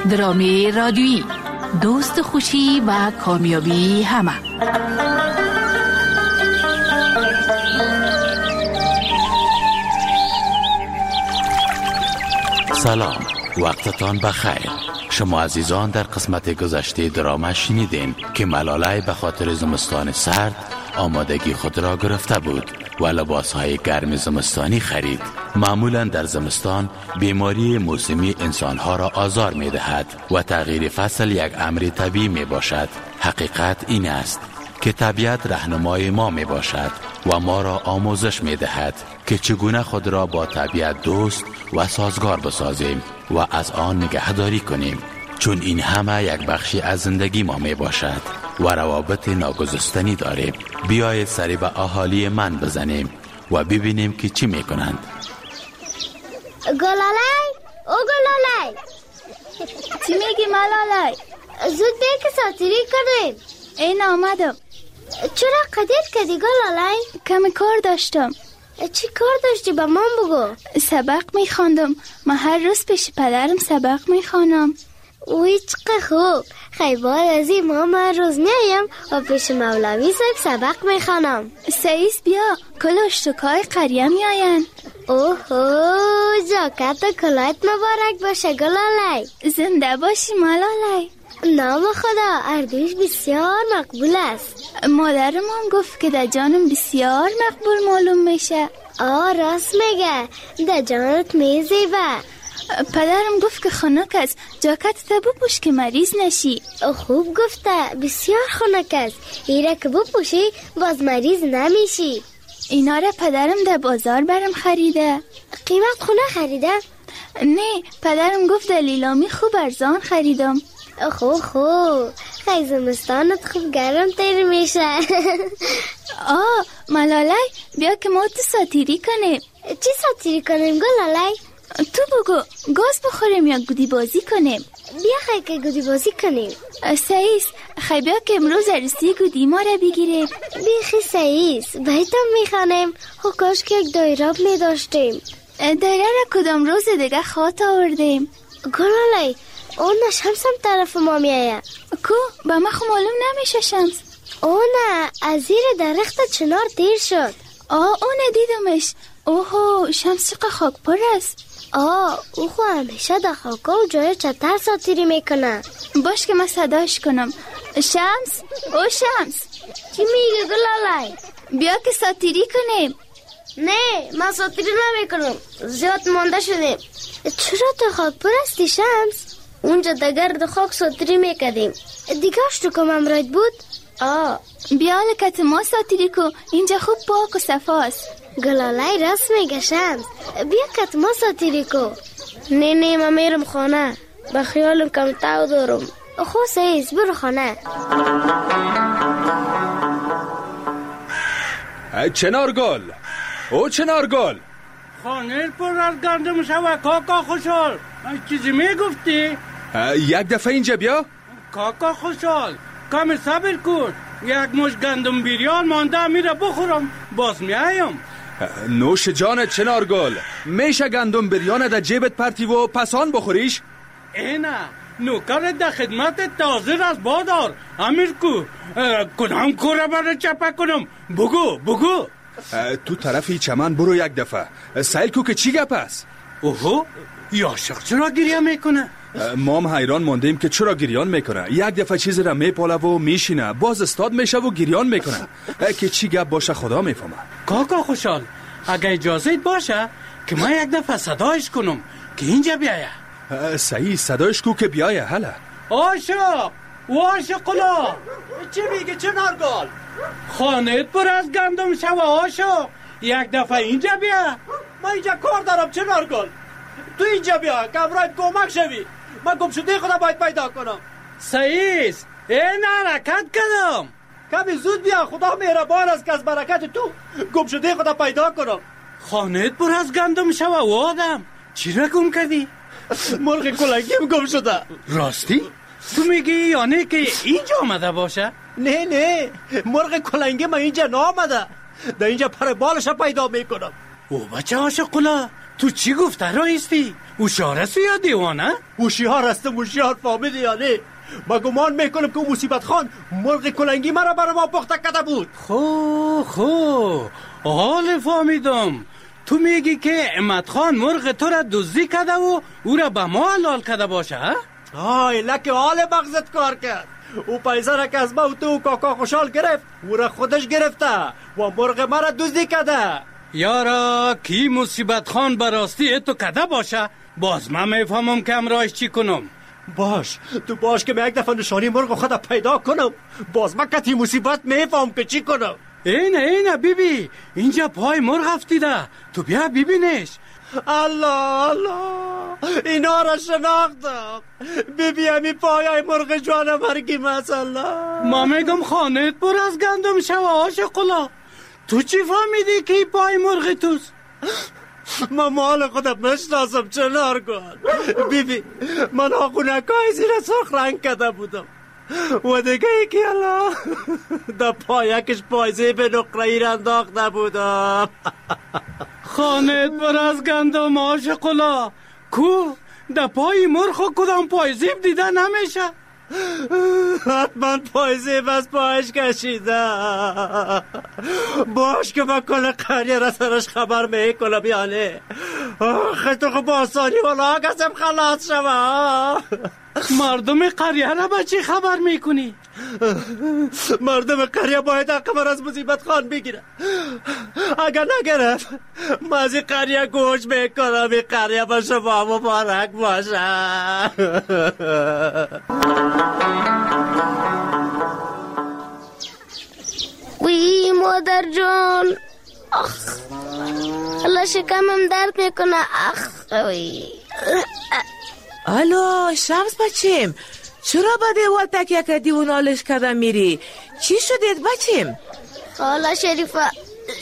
درامه رادیویی، دوست خوشی و کامیابی همه. سلام، وقتتان بخیر. شما عزیزان در قسمت گذشته درامه شنیدین که ملاله به خاطر زمستان سرد آمادگی خود را گرفته بود و لباسهای گرم زمستانی خرید. معمولا در زمستان بیماری موسمی انسانها را آزار می دهد و تغییر فصل یک امر طبیعی می باشد. حقیقت این است که طبیعت رهنمای ما می باشد و ما را آموزش می دهد که چگونه خود را با طبیعت دوست و سازگار بسازیم و از آن نگهداری کنیم، چون این همه یک بخشی از زندگی ما می باشد و روابط ناگسستنی داریم. بیایید سری به اهالی من بزنیم و ببینیم که چی می کنند. گلالای، او گلالای، چی میگی ملالای؟ زود بیا که ساتیری کنیم. این آمدم. چرا قدیر کردی گلالای؟ کمی کار داشتم. چی کار داشتی به من بگو؟ سبق میخواندم. من هر روز پیش پدرم سبق میخوانم. اوی چقدر خوب. خیلی بعد از این من روز میایم و پیش مولوی صاحب سبق میخوانم. سعیس بیا، کل اشتکای قریه میاین. اوهو، جاکت و کلایت مبارک باشه گلالای. زنده باشی ملالای. نام خدا، اردوش بسیار مقبول است. مادرم هم گفت که در جانم بسیار مقبول معلوم میشه. راست میگه، در جانت میزیبه. پدرم گفت که خنک است، جاکت تا بپوش که مریض نشی. خوب گفته، بسیار خنک است. ایره که بپوشی باز مریض نمیشی. اینا را پدرم در بازار برم خریده. قیمت خونه خریده؟ نه، پدرم گفت در لیلامی خوب ارزان خریدم. خوب خیلی زمستانت خوب گرم تیر میشه. ملالای، بیا که ما تو ساتیری کنیم. چی ساتیری کنیم گلالای؟ تو بگو، گاز بخوریم یا گودی بازی کنیم؟ بیا خیلی که گودی بازی کنیم. سعیس، خیلی بیا که امروز عروسی گودی ما را بگیریم. بیخی سعیس، بایدم میخوانیم. کاش که یک دایره می داشتیم. دایره را کدام روز دیگه خواهد آوردیم. گلالای، اون شمس هم طرف ما میایه. کو؟ با ما خو معلوم نمیشه شمس. نه، از زیر درخت چنار دیر شد. اون دیدمش. اوهو، شمس چقدر خاک پر است. او خو همیشه در خاکا و جای چتر ساتیری میکنه. باش که من صداش کنم. شمس، او شمس. چی میگه گلالای؟ بیا که ساتیری کنیم. نه، من ساتیری نمیکنم، زیاد مانده شدیم. چرا تو خاک پر استی شمس؟ اونجا دگر خاک ساتیری میکردیم. دیگه اشتو امراید بود؟ بیا لکت ما ساتیری کو، اینجا خوب پاک و صفاست. گلالای راست میگه شمس، بیا کت ما ساتیری کو. نه من میرم خانه، به خیالم کم تاو دارم. سعیس برو خانه. چنارگل، او چنارگل، خانه پر از گندم شوه کاکا خوشحال. چیزی میگفتی؟ یک دفعه اینجا بیا. کاکا خوشحال، کم صبر کن، یک مش گندم بیریان مانده میره بخورم، باز میایم. نوش جانت چنارگل، میشه گندم بریان در جیبت پرتی و پسان بخوریش؟ اینه نوکرت در خدمت تازه از بادار. امیر کو کدام کوره برای چپه کنم؟ بگو. تو طرفی چمن برو یک دفعه، سیل کو که چی گپ است؟ اوهو، یاشق چرا گریه میکنه؟ ما هم حیران موندیم که چرا گریان میکنه. یک دفعه چیزی را میپاله و میشینه، باز استاد میشه و گریان میکنه. که چی گپ باشه خدا میفهمه. کاکا خوشحال، اگه اجازه باشه که ما یک دفعه صدایش کنم که اینجا بیایه. صحیح، صدایش کو که بیایه. هلا عاشق قلا. چی میگه چنارگل؟ خانهت پر از گندم شوه عاشق، یک دفعه اینجا بیا. من اینجا کار دارم چنارگل، تو اینجا بیا که امراید کمک شوی. من گم شده خدا باید پیدا کنم. سعیس، این حرکت کردم. کمی زود بیا، خدا مهربان است که از برکت تو گم شده خدا پیدا کنم. خانهت پر از گندم شوه و آدم، چی را گم کردی؟ مرغ کلنگیم گم شده. راستی؟ تو میگی یعنی که اینجا آمده باشه؟ نه، مرغ کلنگی من اینجا نامده، در اینجا پر بالش پیدا میکنم. او بچه عاشق قلا، تو چی گفته رایستی؟ هوشیار است یا دیوانه؟ هوشیار هستم، هوشیار فهمیدی یا نه؟ من گمان میکنم که مصیبت خان مرغ کلنگی مرا برای ما پخته کرده بود. خو حال فهمیدم. تو میگی که امت خان مرغ تو را دزدی کرده و او را به ما حلال کرده باشه؟ آی لکه حال مغزت کار کرد. او پیسه را که از ما و تو و کاکا خوشحال گرفت، او را خودش گرفته و مرغ مرا دزدی کرده. یارا کی مصیبت خان براستی تو کرده باشه؟ باز من میفهمم که امرایش چی کنم. باش تو باش که من یک دفعه نشانی مرغ خدا پیدا کنم، باز من کتی مصیبت میفهم که چی کنم. اینه بیبی، اینجا پای مرغ افتیده، تو بیا ببینش. الله اینا را شناختم. بیبی همی پایای مرغ جوان مرگی مثلا. ما میگم خانت پر از گندم شوه عاشقلا. تو چی فهمیدی که پای مرغ توست؟ من مال خودم مشناسم چنار کن. بیبی من آقونکای زیر سرخ رنگ کرده بودم و دیگه یکی الله دا پایکش پایزه به نقره ای انداخته بودم. خانت پر از گندم عاشقلا. کو دا پای مرغ کدام پایزیب دیده نمیشه؟ حتما پایزیب از پایش کشیده. باش که من کل قریه را سرش خبر میکنم یعنی خطوق با آسانی والا کسیم خلاص شما. مردم قریه را با چی خبر میکنی؟ مردم قریه باید حقمر از مصیبت خان بگیره. اگر نگرفت من از این قریه گوش میکنم. این قریه با شما مبارک باشه. وی مادر جان، الله شکمم درد میکنه. وی الو شمس بچیم، چرا با دیوال تکیه کردی و نالش کردم میری؟ چی شدید بچیم؟ خاله شریفه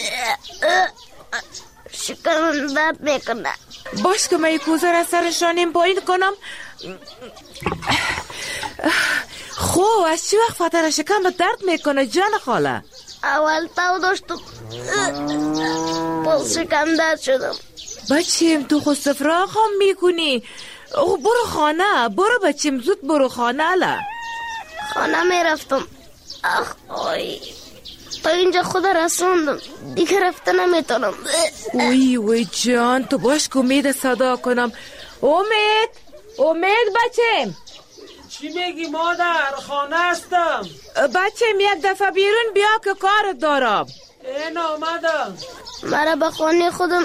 شکمم درد میکنه. باش که من کوزه را سرشانیم پایین کنم. خو از چی وقت فتر شکم درد میکنه جان خاله؟ اول تاو داشتم باز شکم درد شدم. بچیم تو خود سفراغ هم میکنی؟ برو خانه، برو بچیم زود برو خانه. خانه میرفتم. تا اینجا خود رسوندم دیگه رفته نمیتونم. وی جان تو باش که امید صدا کنم. امید بچیم. چی میگی مادر؟ خانه هستم. بچیم یک دفعه بیرون بیا که کار دارم. این آمدم. مرا به خانه خودم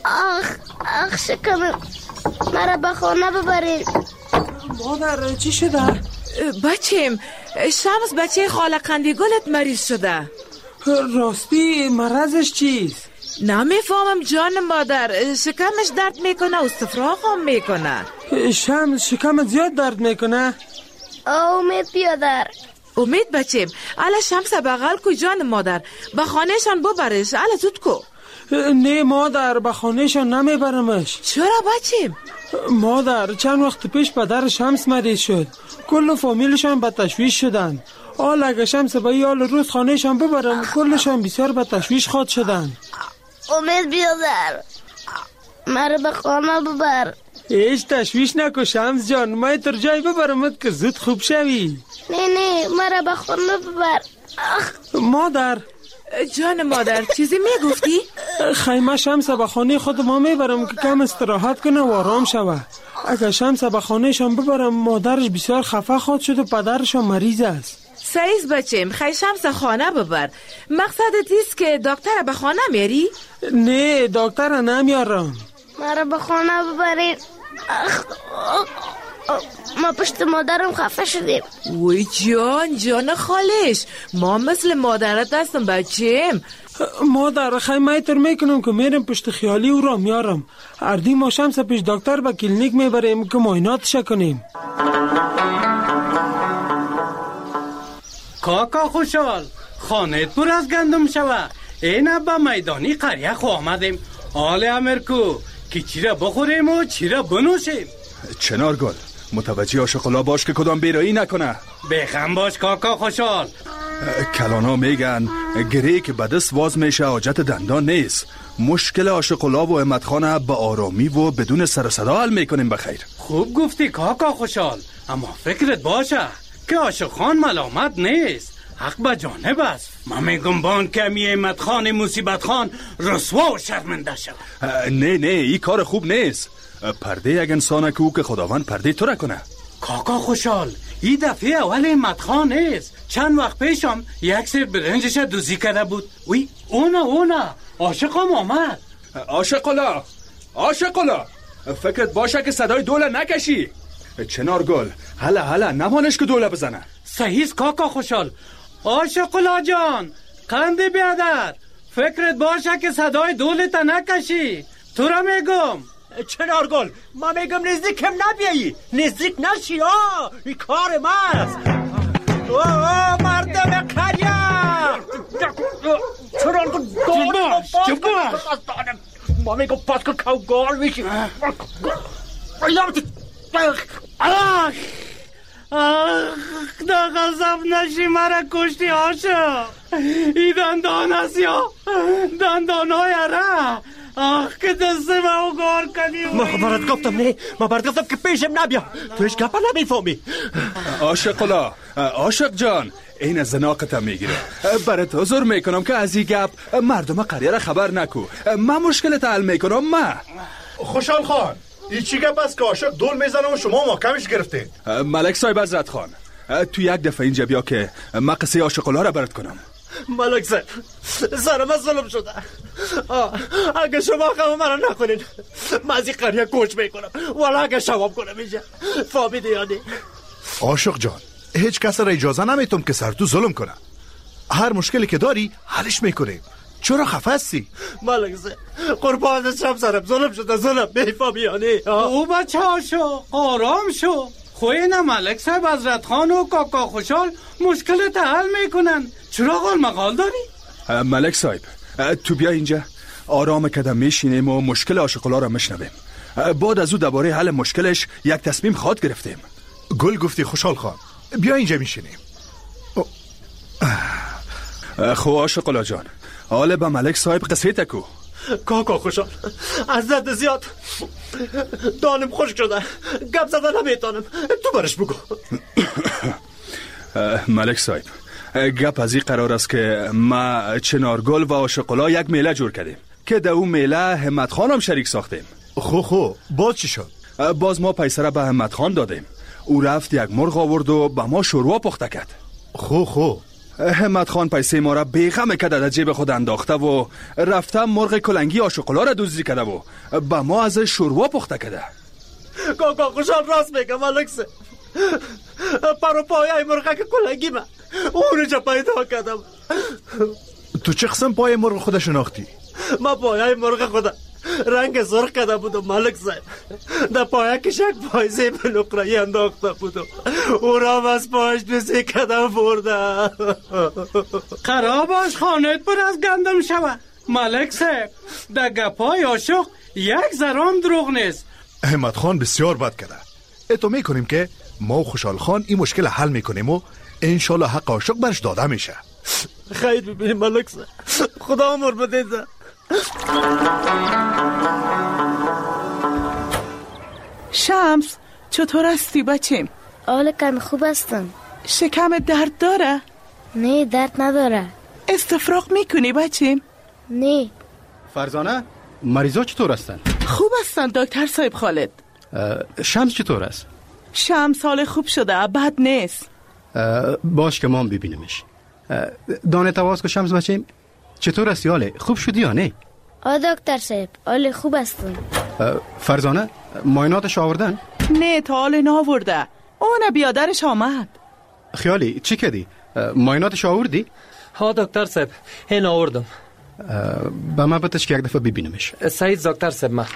شکمم. مرا به خانه ببرین. مادر چی شده؟ بچیم شمس بچه خاله قندیگلت مریض شده. راستی مرضش چیست؟ نمیفهمم جان مادر. شکمش درد میکنه و سفراغ هم میکنه. شمس شکمت زیاد درد میکنه؟ امید بیادر. امید بچیم الا شمس بغل کو جان مادر، به خانهشان ببرش. الا زود کو. نه مادر به خانهشان نمیبرمش. چرا بچیم؟ مادر چند وقت پیش پدر شمس مریض شد، کل فامیلشان به تشویش شدن. حال اگه شمس به یال روز خانهشان ببرم کلشان بسیار به تشویش خواد شدن. امید بیادر مرا به خانه ببر. هیچ تشویش نکن شمس جان، من تر جای ببرمت که زود خوب شوی. نه مرا به خانه ببر. مادر جان مادر چیزی میگفتی؟ خیمه شمس به خانه خود ما میبرم که کم استراحت کنه و آرام شوه. اگه شمس به خانهشان ببرم مادرش بسیار خفه خود شد و پدرشان مریض است. سعیز بچیم خیلی شمس خانه ببر. مقصدت است که دکتر به خانه میاری؟ نه دکتر نمیارم. مرا به خانه ببرید. ما پشت مادرم خفه شدیم. وی جان خالش، ما مثل مادرت هستم بچیم. مادر خیلی تر میکنم که میرم پشت خیالی او را میارم. اردی ما شمس پیش دکتر به کلینیک میبریم که معایناتش کنیم. کاکا خوشحال، خانت پر از گندم شوه. این به میدانی قریه خو آمدیم. حال امرکو که چی را بخوریم و چی را بنوشیم. چنارگل متوجه عاشق‌الله باش که کدام بیرایی نکنه. بخم باش کاکا خوشحال. کلانا میگن گری که به دست واز میشه حاجت دندان نیست. مشکل عاشق‌الله و احمد خان به آرامی و بدون سر و صدا حل میکنیم بخیر. خوب گفتی کاکا خوشحال، اما فکرت باشه که عاشق خان ملامت نیست، حق به جانب است. من میگم بان کمی احمد خان مصیبت خان رسوا و شرمنده شد. نه این کار خوب نیست. پرده یک انسانه که خداوند پرده تو را کنه. کاکا خوشحال، این دفعه اول احمد خان نیست. چند وقت پیشم یک سر برنجش دوزی کرده بود. وی اونا عاشقم آمد. عاشق‌الله فکرت باشه که صدای دوله نکشی. چنارگل هلا نمانش که دوله بزنه. صحیح کاکا خوشحال. عاشق‌الله جان قند بیادر، فکرت باشه که صدای دوله تا نکشی. تو را میگم. چنارگل ما میگم نزدیکم نبیایی، نزدیک نشی. این کار ماست. مردم قریه چنارگل باش ما میگم پاس که کوگال میشی. دا غضب نشی مرا کشتی عاشق. ای دندان است یا دندان های ره. که دست ما گار کنی. ما برات گفتم که پیشم نبیا. تو هیچ گپا نمیفهمی. عاشق‌الله عاشق جان این از زناقتم میگیره. برات حضور میکنم که از این گپ مردم قریه را خبر نکو. من مشکلت حل میکنم. خوشحال خان این چی گپ است که عاشق دول میزنه و شما محکمش گرفتین؟ ملک صاحب حضرت خان تو یک دفعه اینجا بیا که من قصه عاشق‌الله را برات کنم. ملک صاحب سرم ظلم شده. اگه شما خواهم مرا نکنین من از این قریه کوچ میکنم، ولی اگه شوام کنم اینجا فهمیدی یا نه؟ عاشق جان هیچ کس را اجازه نمیتم که سر تو ظلم کنه. هر مشکلی که داری حلش میکنیم. چرا خفه هستی؟ ملک صاحب قربان شم سرم ظلم شده. ظلم میفهمی یا نه؟ او بچه عاشق آرام شو. خوینه ملک صاحب حضرت خان و کاکا خوشحال مشکلت حل میکنن. چرا قال مقال داری؟ ملک صاحب تو بیا اینجا آرام کدم میشینیم و مشکل عاشق‌الله را مشنویم. بعد از او درباره حل مشکلش یک تصمیم خود گرفتیم. گل گفتی خوشحال خان، بیا اینجا میشینیم. خو عاشق‌الله جان حالا به ملک صاحب قصه تکو. کاکا خوشحال از زد زیاد دانم خشک شده، گپ زدن نمیتونم. تو برش بگو. ملک صاحب گپ از این قرار است که ما چنارگل و عاشق‌الله یک میله جور کردیم که در اون میله همت خان هم شریک ساختیم. خو باز چی شد؟ باز ما پیسره به همت خان دادیم. او رفت یک مرغ آورد و به ما شوروا پخته کرد. خو همت خان پیسه ما را بیغم کرده در جیب خود انداخته و رفته مرغ کلنگی عاشق‌الله را دزدی کرده و به ما از شوروا پخته کرده. کاکا خوشحال راست میگه ملک صاحب. پرو پایه مرغک کلنگی من اونجا پیدا کردم. تو چه قسم پای مرغ خود شناختی؟ ما پایه مرغ خود رنگ سرخ کرده بودم ملک صاحب. در پایه کشک پایزه به نقرهی انداخته بودم. او را از پایش بسی کردم برده. قراباش خانت پر از گندم شوه. ملک صاحب در گپای عاشق یک ذرام دروغ نیست. احمد خان بسیار بد کرده. اتو میکنیم که ما و خوشحال خان این مشکل حل میکنیم و انشالله حق عاشق برش داده میشه. خیر ببینیم ملک صاحب. خدا عمر بده. شمس چطور هستی بچیم؟ حال کم خوب هستم. شکم درد داره؟ نه درد نداره. استفراغ میکنی بچیم؟ نه. فرزانه مریضا چطور هستن؟ خوب هستن دکتر صاحب خالد. شمس چطور است؟ شمس حال خوب شده، بد نیست. باش که ما هم ببینیمش. دانه تواز که شمس بچیم چطور هستی؟ حاله خوب شدی یا نه؟ دکتر صاحب حال خوب هستم. فرزانه معایناتش آوردن؟ نه تا حال ناورده. اون بیادرش آمد. خیالی چی کردی؟ معایناتش آوردی؟ ها دکتر صاحب این آوردم. به من بتش که یک دفعه ببینمش. سعید دکتر صاحب ما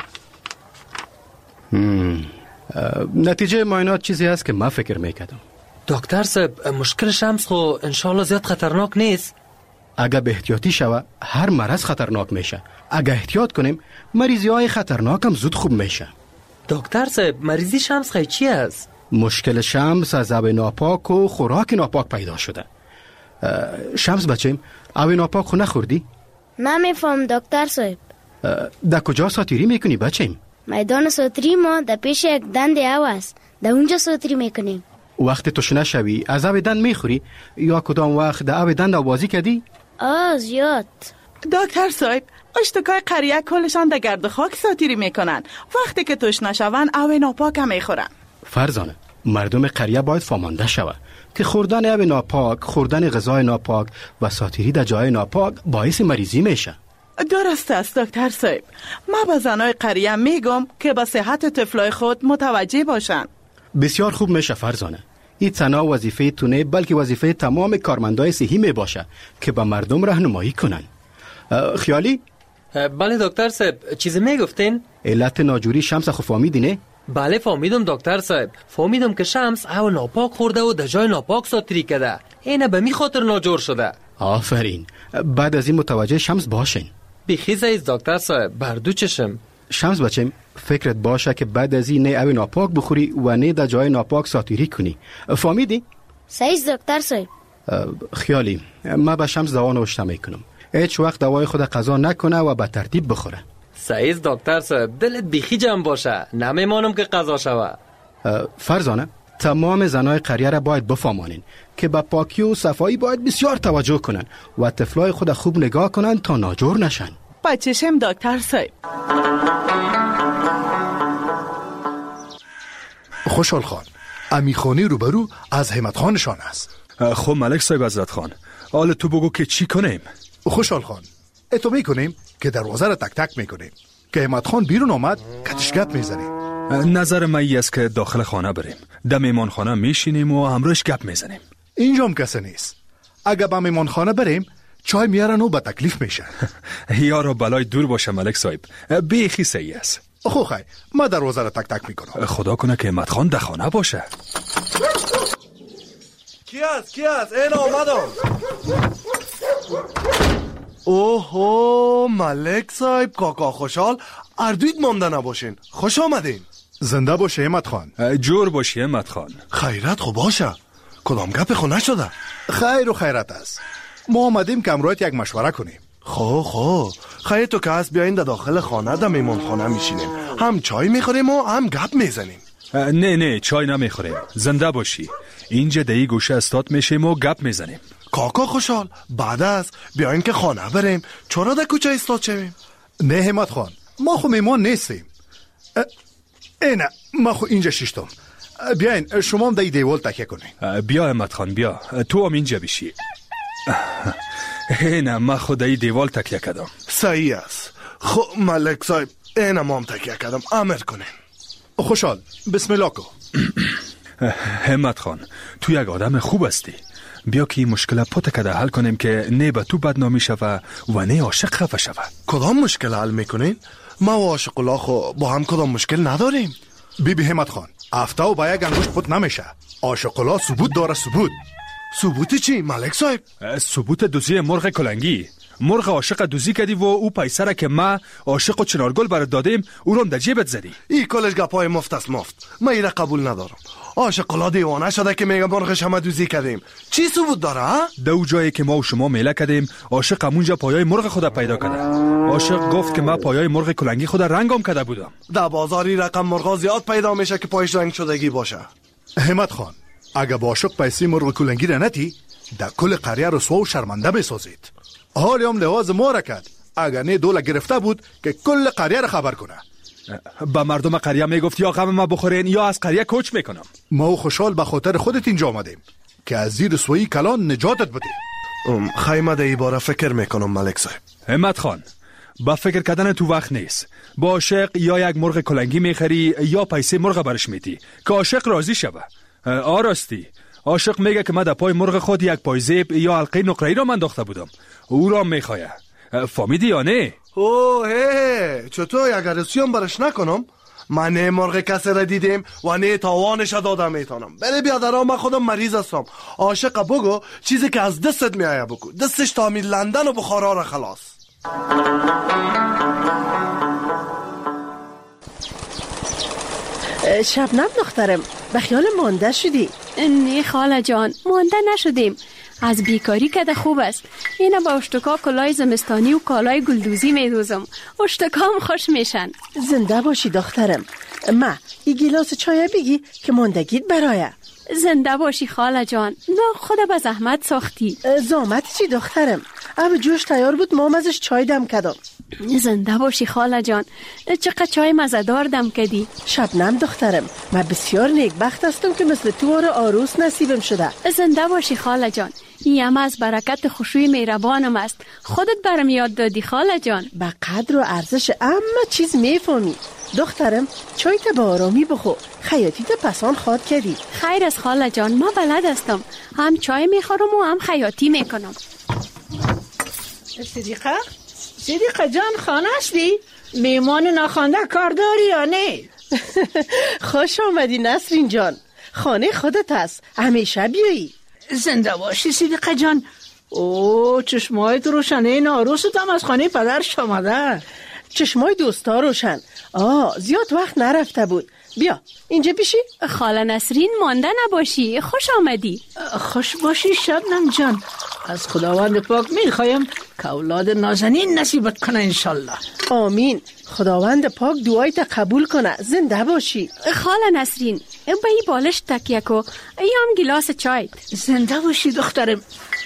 نتیجه معاینات چیزی هست که ما فکر میکردم. دکتر صاحب مشکل شمس خو انشالله زیاد خطرناک نیست. اگه به احتیاطی شوه هر مرض خطرناک میشه. اگه احتیاط کنیم مریضی های خطرناک هم زود خوب میشه. دکتر صاحب مریضی شمس خیلی چی است؟ مشکل شمس از آب ناپاک و خوراک ناپاک پیدا شده. شمس بچم اوی ناپاک خو نخوردی؟ نمیفهم دکتر صاحب. در کجا ساتیری میکنی بچم؟ میدان ساتری ما در پیش یک دند او است، در اونجا ساتری میکنیم. وقت تشنه شوی از اوی دند میخوری یا کدام وقت در اوی دند بازی کردی؟ زیاد. دکتر صاحب اشتکای قریه کلشان در گرد خاک ساتیری میکنن، وقتی که تشنه شون اوی ناپاک هم میخورن. فرزانه مردم قریه باید فامانده شود که خوردن اوی ناپاک، خوردن غذای ناپاک و ساتیری در جای ناپاک باعث مریضی میشه. درست است دکتر صاحب. ما به زنای قریه میگم که به صحت طفلای خود متوجه باشن. بسیار خوب میشه فرزانه. این تنها وظیفه تونه بلکه وظیفه تمام کارمندای صحی میباشه که به مردم راهنمایی کنن. خیالی؟ بله دکتر صاحب، چیزی میگفتین؟ علت ناجوری شمس خو فهمیدی نه؟ بله فهمیدم دکتر صاحب. فهمیدم که شمس او ناپاک خورده و در جای ناپاک ساتیری کرده. اینه به می خاطر ناجور شده. آفرین. بعد از این متوجه شمس باشین. بیخیزه ایست دکتر صاحب، بردو چشم. شمس بچم فکرت باشه که بعد از این نه اوی ناپاک بخوری و نه در جای ناپاک ساتیری کنی. فهمیدی؟ صحیح دکتر صاحب. خیالی من به شمس دوا نوشته میکنم هیچ وقت دوای خود قضا نکنه و به ترتیب بخوره. صحیح دکتر صاحب، دلت بیخی جمع باشه، نمیمانم که قضا شوه. فرزانه تمام زنای قریه را باید بفهمانین که به پاکی و صفایی باید بسیار توجه کنن و طفلای خود خوب نگاه کنن تا ناجور نشن. بچشم دکتر صاحب. خوشحال خان امیخانی روبرو از همت خانشان است. خب ملک صاحب حضرت خان، حالا تو بگو که چی کنیم؟ خوشحال خان اتو میکنیم که دروازه را تک تک میکنیم که همت خان بیرون آمد کتش گپ میزنیم. نظر من این است که داخل خانه بریم، در میمان خانه میشینیم و همراهش گپ میزنیم. اینجا هم کسی نیست. اگه به میمان خانه بریم چای میارن و به تکلیف میشه. یارو بلای دور باشه ملک صاحب، بیخی صحیح است. خو خی ما دروازه را تک تک میکنم. خدا کنه که همت خان در خانه باشه. کی است این آمدم. اوهو ملک صاحب، کاکا خوشحال، اردویت مانده نباشین، خوش آمدین. زنده باشه همت خان. جور باشی همت خان. خیرت خو باشه، کدام گپ خو نشده؟ خیر و خیرت است. ما آمدیم که امروز یک مشوره کنیم. خو خیر تو که هست بیاین در داخل خانه در میمان خانه میشینیم، هم چای میخوریم و هم گپ میزنیم. نه چای نمیخوریم، زنده باشی. اینجا در این گوشه استاد میشیم و گپ میزنیم. کاکا خوشحال بعد از بیاین که خانه بریم، چرا در کوچه استاد شویم؟ نه همت خان ما خو میمان نیستیم. نه ما خو اینجا شیشتم. بیاین شما هم در دیوال تکیه کنین. بیا همت خان بیا، تو هم اینجا بشی. نه من خود در دیوال تکیه کردم. صحیح است. خب ملک صاحب اینم هم تکیه کردم، امر کنین. خوشحال بسم الله کو. همت خان تو یک آدم خوب هستی. بیا که این مشکل پتکده حل کنیم که نه به تو بدنامی شوه و نه عاشق خفه شوه. کدام مشکل حل میکنین؟ ما و عاشق الله خو با هم کدام مشکل نداریم. بی همت خان افتا و با یک انگوش پت نمیشه. عاشق الله ثبوت داره. ثبوت چی ملک صاحب؟ ثبوت دوزی مرغ کلنگی. مرغ عاشق دوزی کردی و او پیسه را که ما عاشق و چنارگل برات دادیم او رو در جیبت زدی. این کلش گپای مفت است مفت، من این را قبول ندارم. عاشق الله دیوانه شده که میگه مرغش همه دوزی کردیم. چی ثبوت داره؟ دو جایی که ما و شما میله کردیم عاشق همونجا پایای مرغ خود پیدا کرده. عاشق گفت که ما پایای مرغ کلنگی خود رنگم کرده بودم. در بازاری رقم مرغا زیاد پیدا میشه که پایش رنگ شدگی باشه. همت خان اگه با عاشق پیسه مرغ کلنگی را نتی در کل قریه رسوا و شرمنده میسازید. حالی هم لحاظ ما را کرد اگر نه دوله گرفته بود که کل قریه را خبر کنه. با مردم قریه میگفت یا غم ما بخورین یا از قریه کوچ میکنم. ما و خوشحال به خاطر خودت اینجا آمدیم که از زیر رسوایی کلان نجاتت بدیم. خیمه ده ایباره فکر میکنم ملک صاحب. همت خان با فکر کردن تو وقت نیست. با عاشق یا یک مرغ کلنگی میخری یا پیسه مرغ برش میدی که عاشق راضی شوه. آراستی عاشق میگه که من در پای مرغ خود یک پای زیب یا حلقه نقره‌ای را انداخته بودم، او را میخواه. فهمیدی یا نه؟ اوه چطور یک عروسیام برش نکنم؟ من نه مرغ کسی را دیدیم و نه تاوانش دادم میتونم. بله بیادرها من خودم مریض هستم. عاشق بگو چیزی که از دستت میایه بگو، دستش تعمیر لندن و بخارا را خلاص. شبنم دخترم به خیال مانده شدی؟ نه خاله جان مانده نشدیم، از بیکاری کده خوب است. اینه با اشتکا کلای زمستانی و کالای گلدوزی میدوزم. اشتکام خوش میشن. زنده باشی دخترم. ما ای گیلاس چای بگی که ماندگیت برایه. زنده باشی خاله جان. نه خدا به زحمت ساختی. زحمت چی دخترم؟ اب جوش تیار بود مام ازش چای دم کدم. زنده باشی خاله جان. چقدر چای مزه‌دار دم کدی. شبنم دخترم، من بسیار نیکبخت هستم که مثل تو عروس نصیبم شده. زنده باشی خاله جان. این از برکت خوشوی مهربانم است. خودت برم یاد دادی خاله جان. به قدر و ارزش اما چیز میفهمی. دخترم چای تا با آرامی بخو. خیاطی تا پسان خواد کردی. خیر از خاله جان، ما بلد هستم. هم چای میخورم و هم خیاطی میکنم. صدیقه جان خانه هستی؟ میمان ناخوانده کار داری یا نه؟ خوش آمدی نسرین جان. خانه خودت هست، همیشه بیایی. زنده باشی صدیقه جان. اوه چشمایت روشنه. این عروست هم از خانه پدرش آمده. چشمای دوستا روشن. زیاد وقت نرفته بود. بیا اینجا بیشی. خاله نسرین مانده نباشی. خوش آمدی. خوش باشی شبنم جان. از خداوند پاک میخوایم که اولاد نازنین نصیبت کنه انشالله. آمین. خداوند پاک دعایت قبول کنه. زنده باشی. خاله نسرین به ای بالش تکیه کو. ایام گلاس چای. زنده باشی دخترم.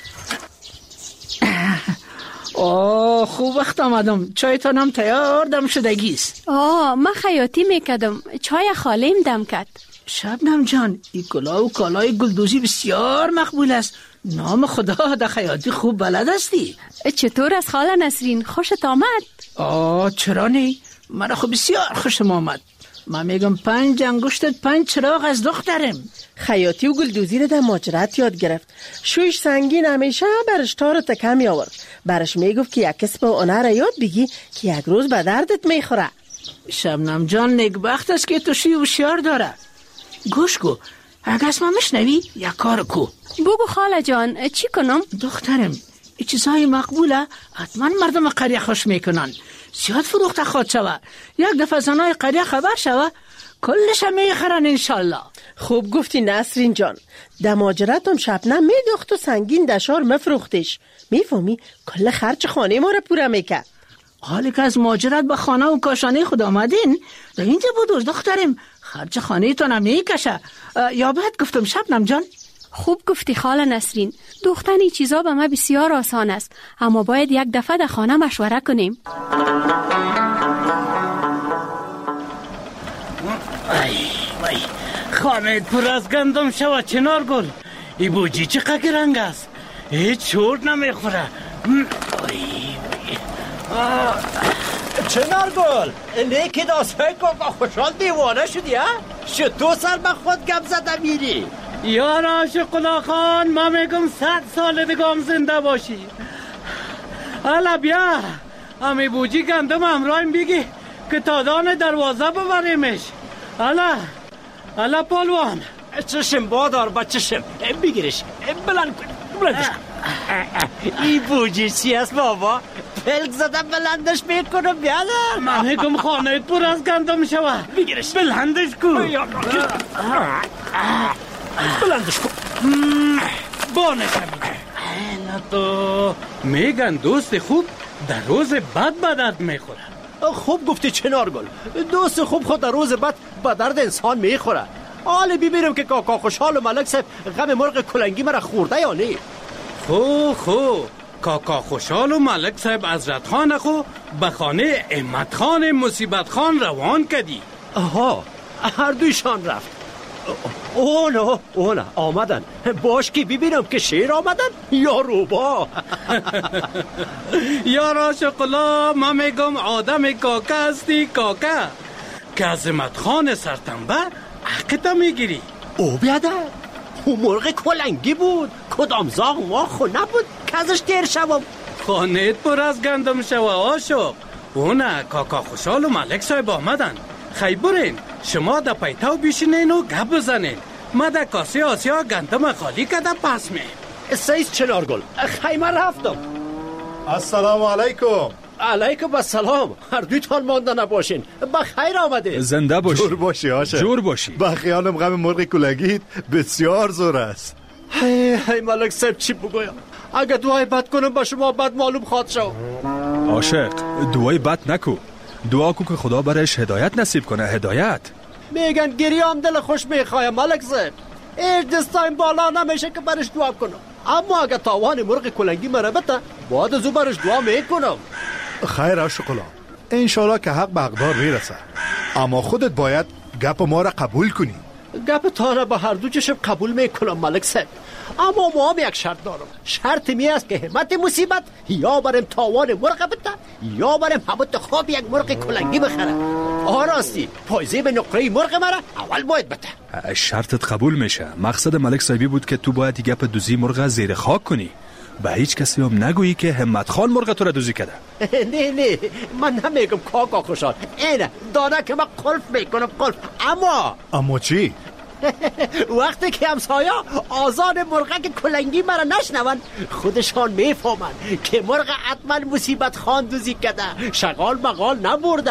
خوب وقت آمدم. چایتانم تیار دم شدگیست. من خیاطی میکدم. چای خالیم دم کد. شبنم جان این کلاه و کالای گلدوزی بسیار مقبول است. نام خدا در خیاطی خوب بلد هستی. چطور از خاله نسرین؟ خوشت آمد؟ چرا نی؟ مرا خب بسیار خوشم آمد. من میگم 5 انگشتت 5 چراغ از دخترم. خیاطی و گلدوزی رو در ماجرات یاد گرفت. شویش سنگین همیشه برش تار تکه می آورد. برش میگفت که یک کسب و هنر یاد بگی که یک روز به دردت میخوره. شبنم جان نیکبخت است که توشی هوشیار داره. گوش کو، اگه اسمم میشنوی یک کار کو. بگو خاله جان چی کنم؟ دخترم این چیزهای مقبوله حتما مردم قریه خوش میکنن. زیاد فروخته خواد شوه. یک دفعه زنای قریه خبر شوه کلش هم میخرن انشالله. خوب گفتی نسرین جان. دماجرت هم شبنم میدوخت و سنگین دشار مفروختش. میفهمی کل خرچ خانه ما را پوره میکرد. حالی که از ماجرت به خانه و کاشانه خود آمدین در اینجا بودوز دخترم خرچ خانه تو نمیکشه. یا بعد گفتم شبنم جان. خوب گفتی خاله نسرین. دوختن این چیزا به ما بسیار آسان است، اما باید یک دفعه در خانه مشوره کنیم. وای خانه پر از گندم شوه چنار گل. ای بوجی چقدر رنگ است. هیچ چورت نمیخوره. چنار گل لیکی داسته که خوشحال دیوانه شدی ها؟ شتو سر به خود گم زده میری؟ یار عاشق الله خان ما میگم 100 سال دیگه زنده باشی. حالا بیا امی بوجی گندم همراهیم بگی که تادان دروازه ببریمش. حالا پالوان چشم بادار با چشم بگیرش بلندش. ای بوجی چی است بابا؟ پلک زده بلندش میکنم بیادر. من میگم خانه پر از گندم شوه. بگیرش بلندش کو. بلندش کو. بانشم تو میگن دوست خوب در روز بد به درد میخوره. خوب گفتی چنار گل. دوست خوب خود در روز بد به درد انسان میخوره. حالا ببینم که کاکا خوشحال و ملک صاحب غم مرغ کلنگی مرا خورده یا نه. خو کاکا خوشحال و ملک صاحب حضرت خان خو به خانه احمد خان مصیبت خان روان کدی. هر دویشان رفت. اونا آمدن. باش که ببینم که شیر آمدن یا روبا. یا عاشق الله ما میگم آدم کاکا هستی کاکا که عظمت خان سرتنبه حقیقتا میگیری. او بیادر او مرغ کلنگی بود. کدام زاغ ما خو نبود که ازش دیر شوم. خانهت پر از گندم شوه عاشق. اونا کاکا خوشحال و ملک صاحب آمدن. خیلی برین شما در پیتاو بیشینین و گپ بزنین. ما در کاسه آسیا گندم خالی کده پس می. سیز چنارگل خیمه رفتم. السلام علیکم. علیکم السلام. هر دویتان مانده نباشین. بخیر آمده. زنده باشی. جور باشی آشه. جور باشی. با خیالم غم مرغ کلگیت بسیار زور است. ای ملک صاحب چی بگویم؟ اگه دعای بد کنم با شما بد معلوم خواهد شد. عاشق دعای بد نکو، دعا کو که خدا برش هدایت نصیب کنه. هدایت میگن گریام دل خوش میخواه ملک صاحب. ایش دستایم بالا نمیشه که برش دعا کنم، اما اگه تاوان مرغ کلنگی مرا بده باید از او برش دعا میکنم. خیر عاشق الله، انشالله که حق به حقدار میرسه، اما خودت باید گپ ما را قبول کنی. گپ تا را به هر دو چشم قبول میکنم ملک صاحب، اما ما هم یک شرط دارم. شرط می است که همت مصیبت یا برم تاوان مرغ بده یا برم حبت خواب یک مرغ کلنگی بخره. راستی پایزه به نقره مرغ مرا اول باید بده. شرطت قبول میشه. مقصد ملک صاحبی بود که تو باید گپ دوزی مرغ زیر خاک کنی، به هیچ کسی هم نگویی که همت خان مرغ تو را دوزی کرده. نه من نمیگم کاکا خوشحال، اینه دانه که من قلف میکنم قلف. اما چی؟ وقتی که همسایه آزان مرغک کلنگی مرا نشنون خودشان میفهمن که مرغ حتما مصیبت خان دوزی کرده، شغال مقال نبرده.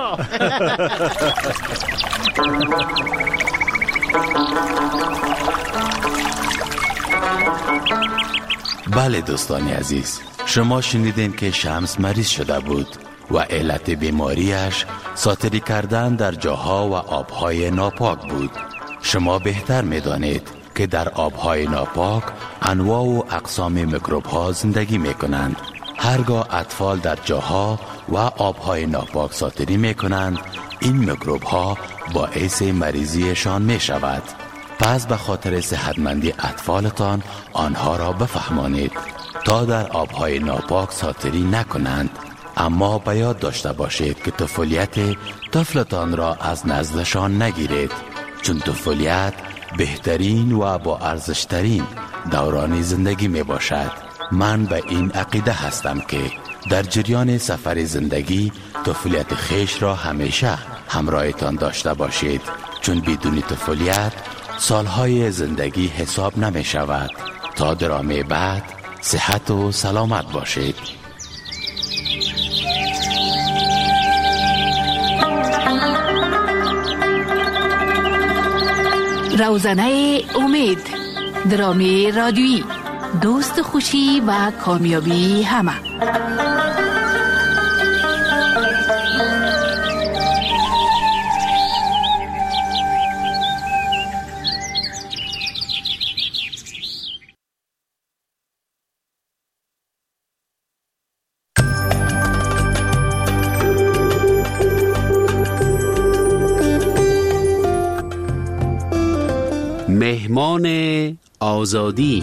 بله دوستان عزیز، شما شنیدین که شمس مریض شده بود و علت بیماریش ساتری کردن در جاها و آبهای ناپاک بود. شما بهتر می‌دانید که در آبهای ناپاک انواع و اقسام میکروب ها زندگی می‌کنند. هرگاه اطفال در جاها و آبهای ناپاک ساتری می‌کنند، این میکروب ها باعث مریضیشان می‌شود. پس به خاطر صحتمندی اطفالتان آنها را بفهمانید تا در آبهای ناپاک ساتری نکنند. اما به یاد داشته باشید که طفولیت طفلتان را از نزدشان نگیرید، چون طفولیت بهترین و با ارزشترین دوران زندگی می باشد. من به این عقیده هستم که در جریان سفر زندگی طفولیت خیش را همیشه همراهتان داشته باشید، چون بدون طفولیت سالهای زندگی حساب نمی شود. تا درامه بعد صحت و سلامت باشید. روزنه امید، درامی رادیویی، دوست خوشی و کامیابی همه. مهمان آزادی.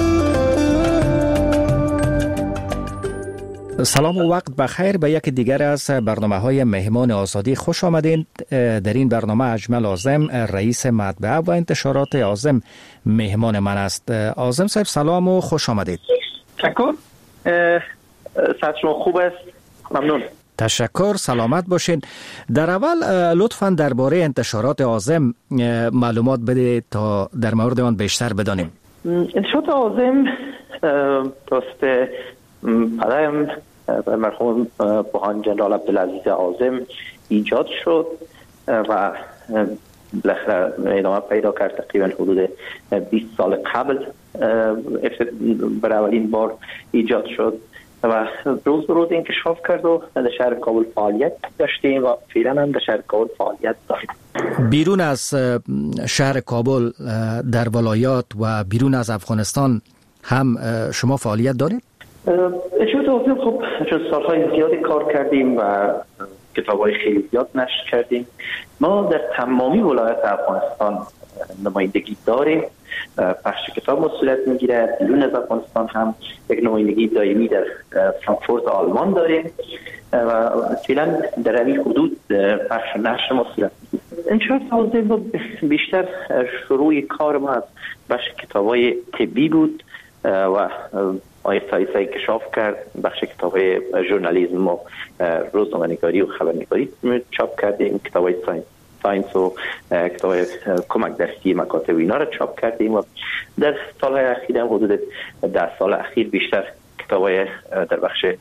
سلام و وقت بخیر به یک دیگر از برنامه‌های مهمان آزادی خوش آمدین. در این برنامه اجمل اعظم رئیس مطبعه و انتشارات اعظم مهمان من است. اعظم صاحب سلام و خوش آمدید. تشکر. صحت شما خوب است؟ ممنون. تشکر، سلامت باشین. در اول لطفاً درباره انتشارات اعظم معلومات بده تا در مورد آن بیشتر بدانیم. انتشارات اعظم توسط پدرم مرحوم بهان جنرال عبدالعزیز اعظم ایجاد شد و بالاخره ادامه پیدا کرد. تقریبا حدود 20 سال قبل برای اولین بار ایجاد شد و روز به روز انکشاف کرد و در شهر کابل فعالیت داشتیم و فعلا هم در شهر کابل فعالیت داریم. بیرون از شهر کابل در ولایات و بیرون از افغانستان هم شما فعالیت دارید؟ انتشارات اعظم خب چون سالهای زیادی کار کردیم و کتاب‌های خیلی زیاد نشر کردیم. ما در تمامی ولایات افغانستان نمایندگی داریم. پخش کتاب مسئولیت میگیره. بیرون از افغانستان هم یک نمایندگی دائمی در فرانکفورت آلمان داریم و فعلا در این حدود پخش و نشر مسئولیت میگیره. انتشارات اعظم بیشتر شروع کار ما از بخش کتاب‌های طبی بود و آیسته انکشاف کرد. بخش کتاب‌های ژورنالیسم و روزنامه‌نگاری و خبرنگاری چاپ کردیم. کتاب‌های ساینس و کتاب کمک درسی مکاتب اینا را چاپ کردیم و در سالهای اخیر هم حدود 10 سال اخیر بیشتر کتاب‌های در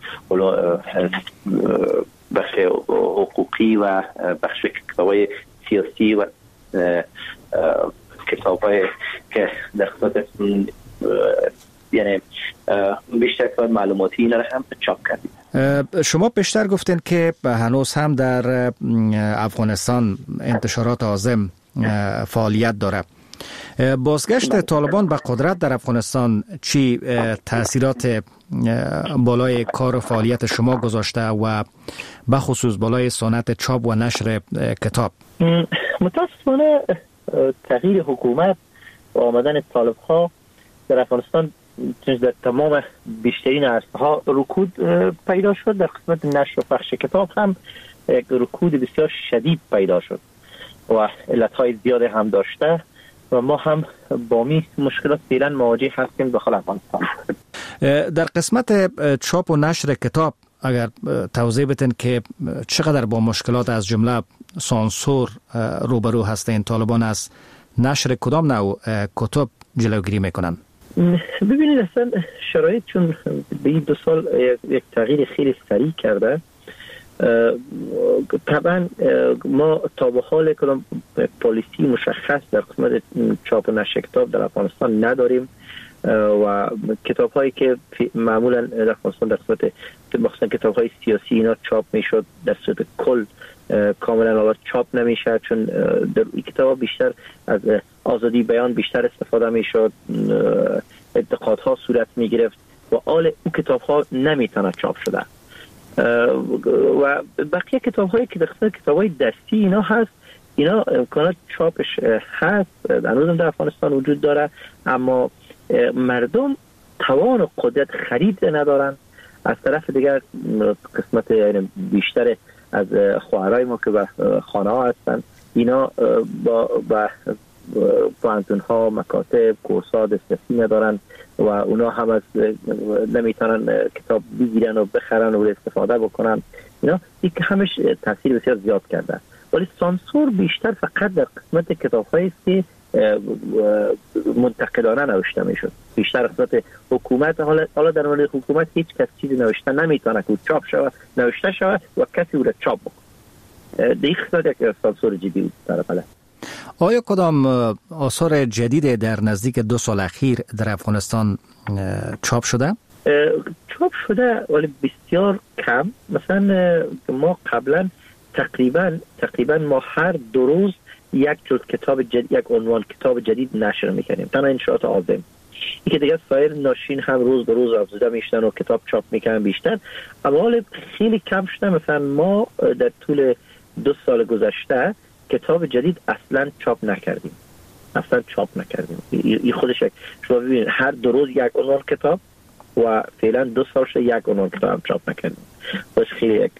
بخش حقوقی و بخش کتاب‌های سیاسی و کتاب‌های که در خصوص یعنی بیشتر معلوماتی اینا رو هم چاپ کردیم. شما بیشتر گفتین که هنوز هم در افغانستان انتشارات عازم فعالیت داره. بازگشت طالبان به قدرت در افغانستان چی تأثیرات بالای کار و فعالیت شما گذاشته و بخصوص بالای صنعت چاپ و نشر کتاب؟ متاسفانه تغییر حکومت و آمدن طالب‌ها در افغانستان در تمام بیشترین عرصه‌ها رکود پیدا شد. در قسمت نشر و پخش کتاب هم یک رکود بسیار شدید پیدا شد و علتهای زیاد هم داشته و ما هم با می مشکلات فعلا مواجه هستیم داخل افغانستان. در قسمت چاپ و نشر کتاب اگر توضیح بدین که چقدر با مشکلات از جمله سانسور روبرو هستین؟ طالبان از نشر کدام نوع کتب جلوگیری میکنن؟ ببینید اصلا شرایط چون به این 2 سال یک تغییر خیلی سریع کرده، طبعا ما تا به حال کدام پالیسی مشخص در قسمت چاپ و نشر کتاب در افغانستان نداریم و کتاب هایی که معمولا در افغانستان در قسمت مخصوصا کتاب های سیاسی اینا چاپ میشد در صورت کل کاملا الان چاپ نمیشه، چون در این کتاب ها بیشتر از آزادی بیان بیشتر استفاده میشد، انتقادها صورت میگرفت و آل اون کتاب ها نمیتونه چاپ شده و بقیه کتاب هایی که در قسمت کتاب های دستی اینا هست، اینا امکانات چاپش هست، هنوز در افغانستان وجود داره، اما مردم توان و قدرت خرید ندارن. از طرف دیگر قسمت بیشتر از خواهرای ما که به خانه ها هستن اینا با پانتون ها مکاتب کورس‌ها دسترسی ندارن و اونا هم از نمیتونن کتاب بگیرن و بخرن و استفاده بکنن. اینا که همش تاثیر بسیار زیاد کرده، ولی سانسور بیشتر فقط در قسمت کتاب هایی که منتقدانه نوشته میشد. بیشتر قسمت حکومت حالا در مورد حکومت هیچ کس چیزی نوشته نمیتونه که چاپ شود، نوشته شود و کسی او را چاپ بکنه. دیگه قسمت یک سانسور جدی بود در بله. آیا کدام آثار جدید در نزدیک 2 سال اخیر در افغانستان چاپ شده؟ چاپ شده ولی بسیار کم. مثلا ما قبلا تقریبا ما هر 2 روز یک جلد کتاب جدید، یک عنوان کتاب جدید نشر میکنیم، تنها انشاءات عازم. این که دیگه سایر ناشرین هم روز به روز افزوده میشن و کتاب چاپ میکنن بیشتر، اما حال خیلی کم شده. مثلا ما در طول 2 سال گذشته کتاب جدید اصلا چاپ نکردیم. این خودش شما ببینید هر 2 روز یک عنوان کتاب و فعلا 2 سال شده یک عنوان کتاب چاپ نکردیم. باش خیلی یک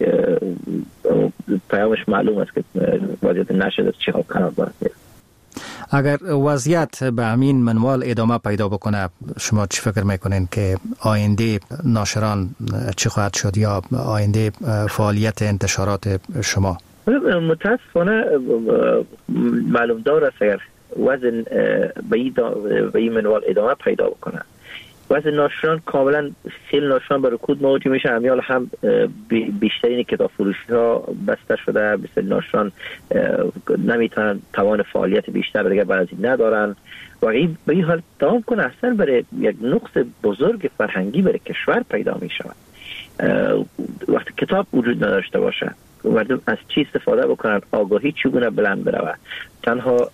پیامش معلوم است که وضعیت نشده چی حال قرار دارد. اگر وضعیت به همین منوال ادامه پیدا بکنه شما چی فکر میکنین که آینده ناشران چی خواهد شد یا آینده فعالیت انتشارات شما؟ متاسفانه معلوم دار است اگر وزن به این منوال ادامه پیدا بکنه. وزن ناشران کاملا خیلی ناشران به رکود مواجه میشه. همیال هم بیشترین کتاب فروشی ها بسته شده، بسیار ناشران نمیتونن توان فعالیت بیشتر دیگه برای این ندارن و به این حال دوام کنه اصلا برای یک نقص بزرگ فرهنگی برای کشور پیدا میشه. وقتی کتاب وجود نداشته باشه مردم از چی استفاده بکنن، آگاهی چگونه بلند بروه. تنها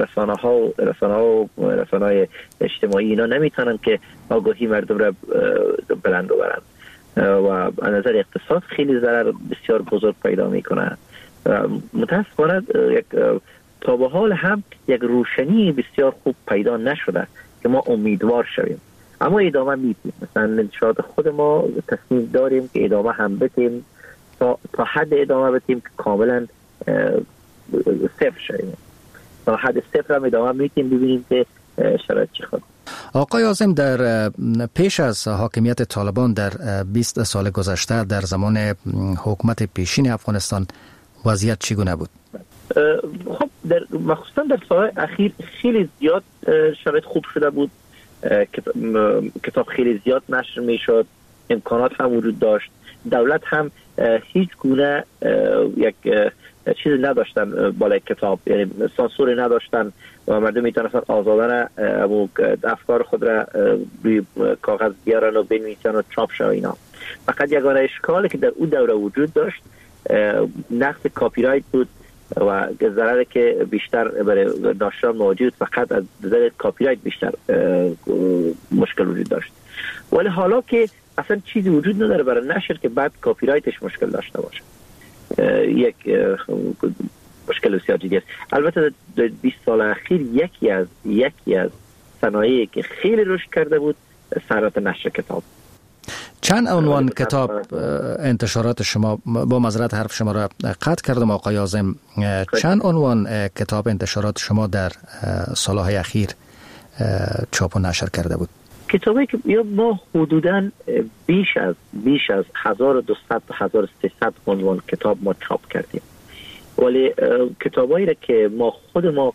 رسانه‌های اجتماعی اینا نمیتونن که آگاهی مردم را بلند ببرن و از نظر اقتصاد خیلی ضرر بسیار بزرگ پیدا میکنه. متاسفانه تا به حال هم یک روشنی بسیار خوب پیدا نشده که ما امیدوار شویم، اما ادامه میدیم. مثلا انشاءات خود ما تصمیم داریم که ادامه هم بدیم، تا حد ادامه بدیم که کاملا صفر شویم. تا حد صفر هم ادامه میدیم ببینیم که شرایط چی خواهد. آقای عازم، در پیش از حاکمیت طالبان در 20 سال گذشته در زمان حکومت پیشین افغانستان وضعیت چگونه بود؟ خب مخصوصا در سال اخیر خیلی زیاد شرایط خوب شده بود. کتاب خیلی زیاد نشر میشد، امکانات هم وجود داشت، دولت هم هیچ گونه یک چیزی نداشتن بالای کتاب، یعنی سانسوری نداشتن و مردم میتونستن آزادانه افکار خود را روی کاغذ بیارن و بنویسن و چاپ شه اینا. فقط یگانه اشکالی که در اون دوره وجود داشت نقص کاپی رایت بود و ضرری که بیشتر برای ناشران مواجه فقط از نظر کاپی رایت بیشتر مشکل وجود داشت. ولی حالا که اصلا چیزی وجود نداره برای نشر که بعد کاپی رایتش مشکل داشته باشه، یک مشکل بسیار جدی است. البته در 20 سال اخیر یکی از صنایعی که خیلی رشد کرده بود صنعت نشر کتاب. چند عنوان کتاب انتشارات شما، با معذرت حرف شما را قطع کردم آقای عازم، چند عنوان کتاب انتشارات شما در سالهای اخیر چاپ و نشر کرده بود؟ کتابی که ما حدوداً بیش از 1200 تا 1300 عنوان کتاب ما چاپ کردیم. ولی کتابایی را که خود ما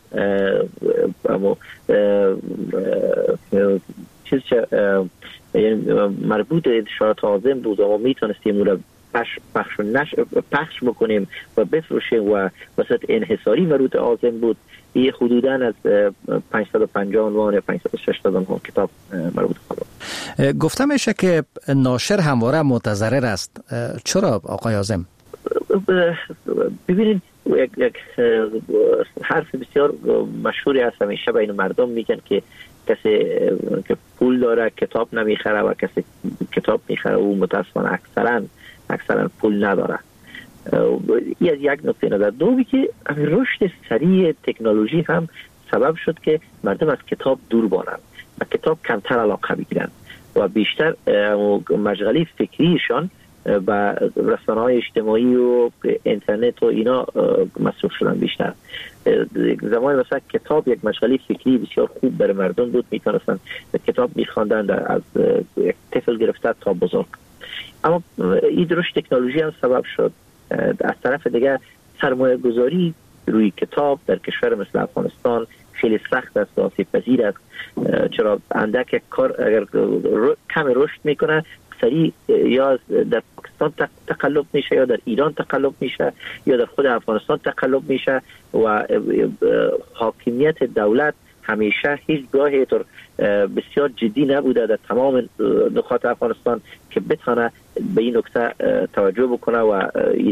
یعنی مربوط انتشارات عازم بود و ما میتونستیم اون را پخش بکنیم و بفروشیم و وسط انحصاری مربوط عازم بود، یه حدوداً از 550 عنوان یا 560 عنوان کتاب مربوط خود. گفته میشه که ناشر همواره متضرر است. چرا آقای عازم؟ ببینید یک حرف بسیار مشهوری هست، همیشه بین مردم میگن که کسی که پول داره کتاب نمیخره و کسی کتاب میخره او متاسفانه اکثرا پول نداره. یک نکته نظر دومی که رشد سریع تکنولوژی هم سبب شد که مردم از کتاب دور بانند و کتاب کمتر علاقه بگیرند و بیشتر مشغله فکریشان و رسانه‌های اجتماعی و اینترنت و اینا مصروف شدن بیشتر. زمان مثلا کتاب یک مشغله فکری بسیار خوب برای مردم بود، میتونستن کتاب میخواندن از یک طفل گرفته تا بزرگ. اما این رشد تکنولوژی هم سبب شد از طرف دیگه سرمایه گذاری روی کتاب در کشور مثل افغانستان خیلی سخت است و آسیب پذیر است، چرا اندک کار اگر کم رشد میکنه سریع یا در پاکستان تقلب میشه یا در ایران تقلب میشه یا در خود افغانستان تقلب میشه و حاکمیت دولت همیشه هیچ گاهی طور بسیار جدی نبوده در تمام نقاط افغانستان که بتونه به این نکته توجه بکنه و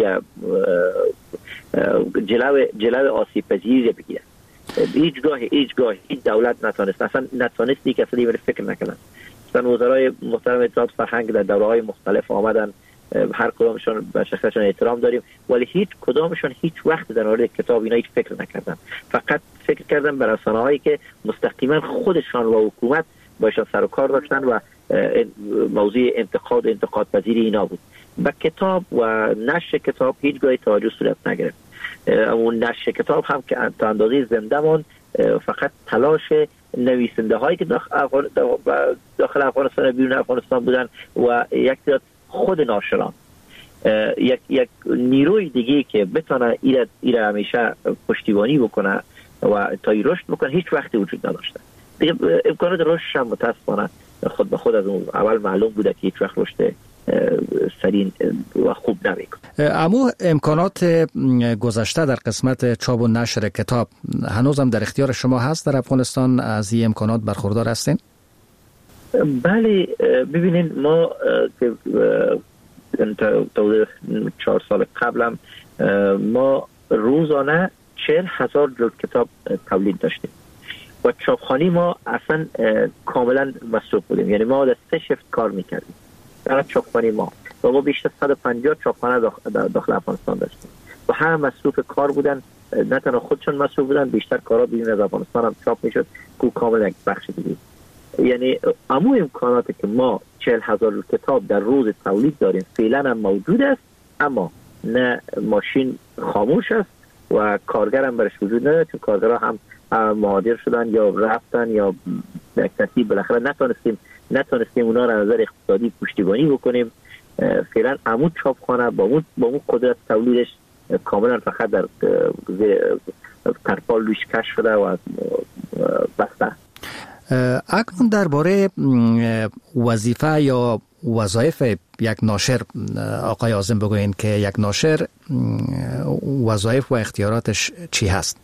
جلو آسیب پذیری بگیره. هیچ گاهی دولت نتونستی که اصلا فکر نکنن. مثلا وزرای محترم اطلاعات فرهنگ در دوره‌های مختلف آمدن، هر کدامشون به شخصشون احترام داریم، ولی هیچ کدامشون هیچ وقت در مورد کتاب اینا هیچ فکر نکردن. فقط فکر کردن به رسانه‌هایی که مستقیما خودشان و حکومت باشون سر و کار داشتن و موضوع انتقاد پذیری اینا بود. به کتاب و نشر کتاب هیچگاه توجه صورت نگرفت. اون نشر کتاب هم که تا اندازه زنده ماند، فقط تلاش نویسنده هایی که داخل افغانستان و بیرون افغانستان بودن و یک خود ناشران، یک نیروی دیگه که بتونه ایره همیشه پشتیبانی بکنه و تا رشد بکنه هیچ وقتی وجود نداشته. دیگه امکانات رشد هم متاسفانه خود به خود از اون اول معلوم بوده که هیچ وقت رشد سریع و خوب نمیکنه. اما امکانات گذشته در قسمت چاپ و نشر کتاب هنوزم در اختیار شما هست؟ در افغانستان از این امکانات برخوردار هستین؟ بله، ببینید ما که تا 4 سال قبلم ما روزانه 40,000 جلد کتاب تولید داشتیم و چاپخانه ما اصلا کاملا مصروف بودیم، یعنی ما در 3 شیفت کار میکردیم در چاپخانه ما و ما بیشتر 150 چاپخانه داخل افغانستان داشتیم و هم مصروف کار بودن، نه تنها خودشون مصروف بودن، بیشتر کارا بیرون از افغانستان هم چاپ میشد که کاملا یک بخش دیگه. یعنی امو امکاناتی که ما 40,000 کتاب در روز تولید داریم فعلا هم موجود است، اما نه ماشین خاموش است و کارگر هم برش وجود نداره، چون کارگرها هم مهاجر شدن یا رفتن یا یک ترتیب بالاخره نتونستیم اونا را نظر اقتصادی پشتیبانی بکنیم. فعلا امو چاپخانه با اون قدرت تولیدش کاملا فقط در ترپال روش کش شده و بسته. اکنون درباره وظیفه یا وظایف یک ناشر آقای عازم بگوین که یک ناشر وظایف و اختیاراتش چی هست؟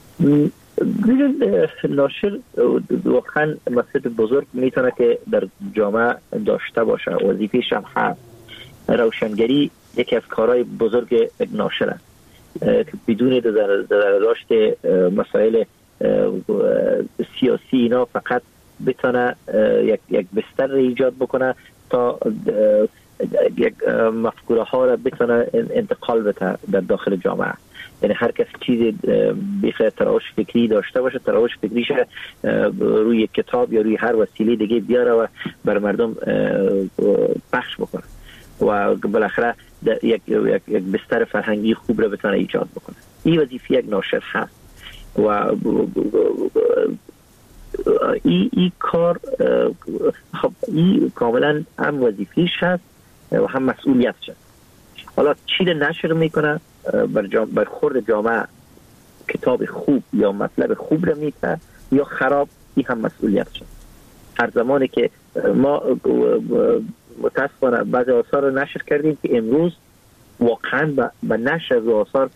ناشر واقعا مسئله بزرگ میتونه که در جامعه داشته باشه. وظیفه‌ش هم هست. روشنگری یکی از کارهای بزرگ ناشر است که بدون داشت مسائل سیاسی اینا فقط بتونه یک بستر ایجاد بکنه تا یک مفکوره ها را بتونه انتقال بده در داخل جامعه. یعنی هر کس چیز بخیر تراوش فکری داشته باشه، تراوش فکریش روی کتاب یا روی هر وسیله دیگه بیاره و بر مردم پخش بکنه و بالاخره یک بستر فرهنگی خوب را بتونه ایجاد بکنه. این وظیفه یک ناشر هست و این کار خب این کاملا هم وظیفه‌اش هست و هم مسئولیتش هست. حالا چی رو نشر میکنه بر خورد جامعه، کتاب خوب یا مطلب خوب رو میکنه یا خراب، این هم مسئولیتش هست. هر زمانی که ما متاسفانه بعضی آثار رو نشر کردیم که امروز واقعا به نشر از آثار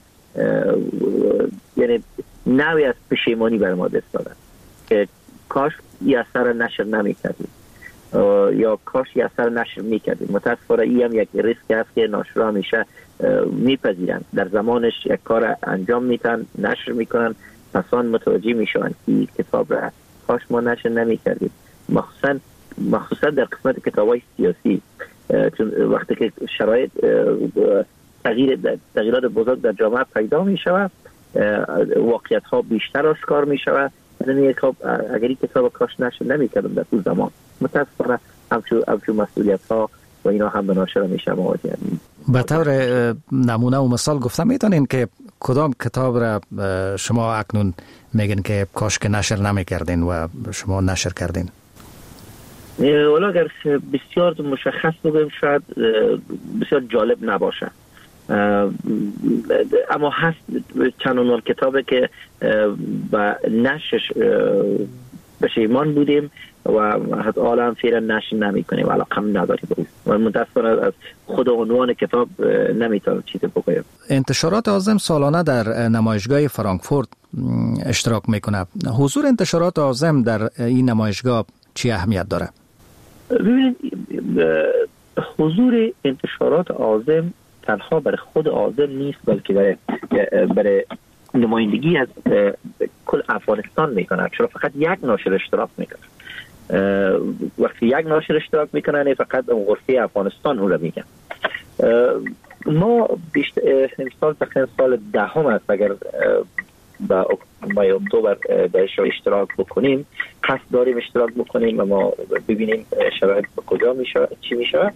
یعنی نوعی از پشیمانی بر ما دست دادن که کاش این اثر نشر نمیکردیم یا کاش این اثر نشر میکردیم. متاسفانه این هم یک ریسک است که ناشرها همیشه میپذیرن. در زمانش یک کار انجام میتن، نشر میکنن، پسان متوجه میشون که کتاب را کاش ما نشر نمیکردیم. مخصوصا در قسمت کتابای سیاسی، چون وقتی که شرایط تغییرات بزرگ در جامعه پیدا می شود، واقعیت ها بیشتر آشکار می شود. اگر این کتاب کاش نشر نمی کردم در اون زمان، متاسفانه همچون مسئولیت ها و اینا هم به ناشر می شود. به طور نمونه و مثال گفتم میتونین که کدام کتاب را شما اکنون میگن که کاش که نشر نمی کردین و شما نشر کردین؟ ولی اگر بسیار مشخص بگم شاید بسیار جالب نباشه، اما هست چند عنوان کتابه که با نشرش پشیمان بودیم و حتی حالا فعلا نشر نمی کنیم و علاقه نداریم و متاسفانه از خود عنوان کتاب نمیتونم چیزی بگویم. انتشارات عازم سالانه در نمایشگاه فرانکفورت اشتراک میکنه. حضور انتشارات عازم در این نمایشگاه چی اهمیت داره؟ ببینید، حضور انتشارات عازم تنها برای خود عازم نیست، بلکه برای نمایندگی از کل افغانستان میکنه. چرا فقط یک ناشر اشتراک میکنه؟ وقتی یک ناشر اشتراک میکنه نه فقط غرفه افغانستان اون رو میگن. ما سال تقریبا سال 10 است اگر با ماه اکتبر درش اشتراک بکنیم، قصد داریم اشتراک بکنیم و ما ببینیم شرایط به کجا میشه، چی میشه.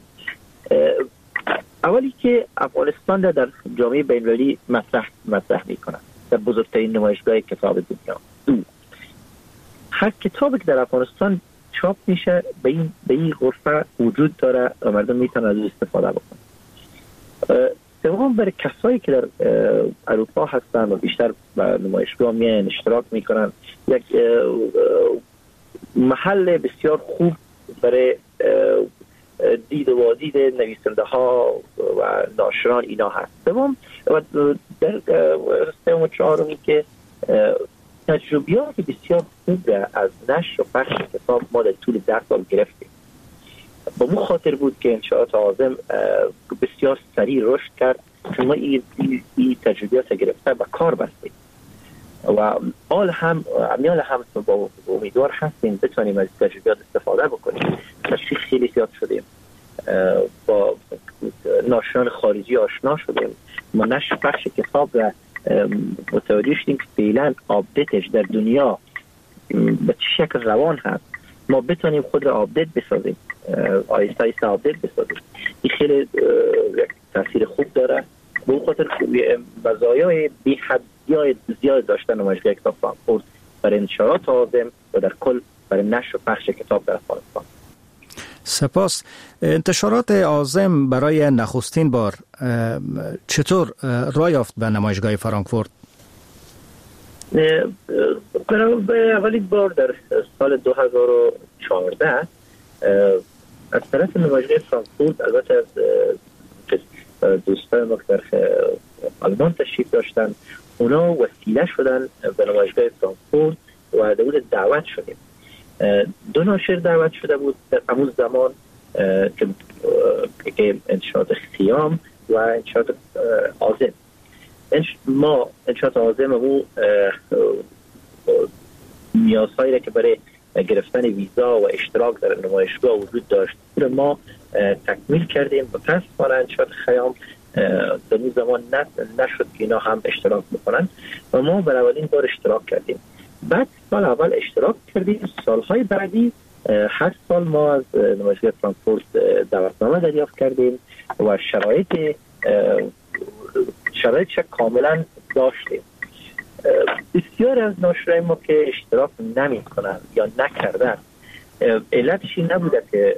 اولی که افغانستان در جامعه بین‌المللی مطرح میکنه در بزرگترین نمایشگاه کتاب دنیا. هر کتابی که در افغانستان چاپ میشه به این غرفه وجود داره و مردم میتونن از استفاده بکنن. سوم، برای کسایی که در اروپا هستن و بیشتر به نمایشگاه میان اشتراک میکنن، یک محل بسیار خوب برای دید و بازدید نویسنده ها و ناشران اینا هست. سوم، در سوم و چهارمی که تجربیات بسیار خوب از نشر و پخش کتاب ما در طول 10 سال گرفتیم. با مو خاطر بود که انشاءات عازم بسیار سریع رشد کرد چون ما این تجربیات گرفته و کار بستیم و آل هم با امیدوار هستیم بتونیم از تجربیات استفاده بکنیم. تشریح خیلی زیاد شدیم، با ناشران خارجی آشنا شدیم. ما نشر پخش کتاب را متوجه شدیم که فعلا آپدیتش در دنیا به چه شکل روان هست، ما بتونیم خود را آپدیت بسازیم، آیسته آیسته آپدیت بسازیم. این خیلی یک تاثیر خوب داره. به اون خاطر مزایای بی حد زیاد داشتن نمایشگاه کتاب فرانکفورت برای انتشارات عازم و در کل برای نشر و پخش کتاب در افغانستان. سپاس. انتشارات عازم برای نخستین بار چطور راه یافت به نمایشگاه فرانکفورت؟ برای اولین بار در سال 2014 از طرف نمایشگاه فرانکفورت، البته از دوستان ما که در آلمان تشریف داشتن اونا وسیله شدن به نمایشگاه فرانکفورت و دعوت شدیم. 2 ناشر دعوت شده بود در همون زمان که انتشارات خیام و انتشارات عازم. ما انتشارات عازم و نیازهایی را که برای گرفتن ویزا و اشتراک در نمایشگاه وجود داشت ما تکمیل کردیم و پس انتشارات خیام در اون زمان نشد که اینا هم اشتراک بکنن و ما برای اولین بار اشتراک کردیم. بعد سال اول اشتراک کردیم، سالهای بعدی هر سال ما از نمایشگاه فرانکفورت دعوتنامه دریافت کردیم و شرایطش کاملا داشتیم. بسیار از ناشرای ما که اشتراک نمی کنن یا نکردن علتش این نبوده که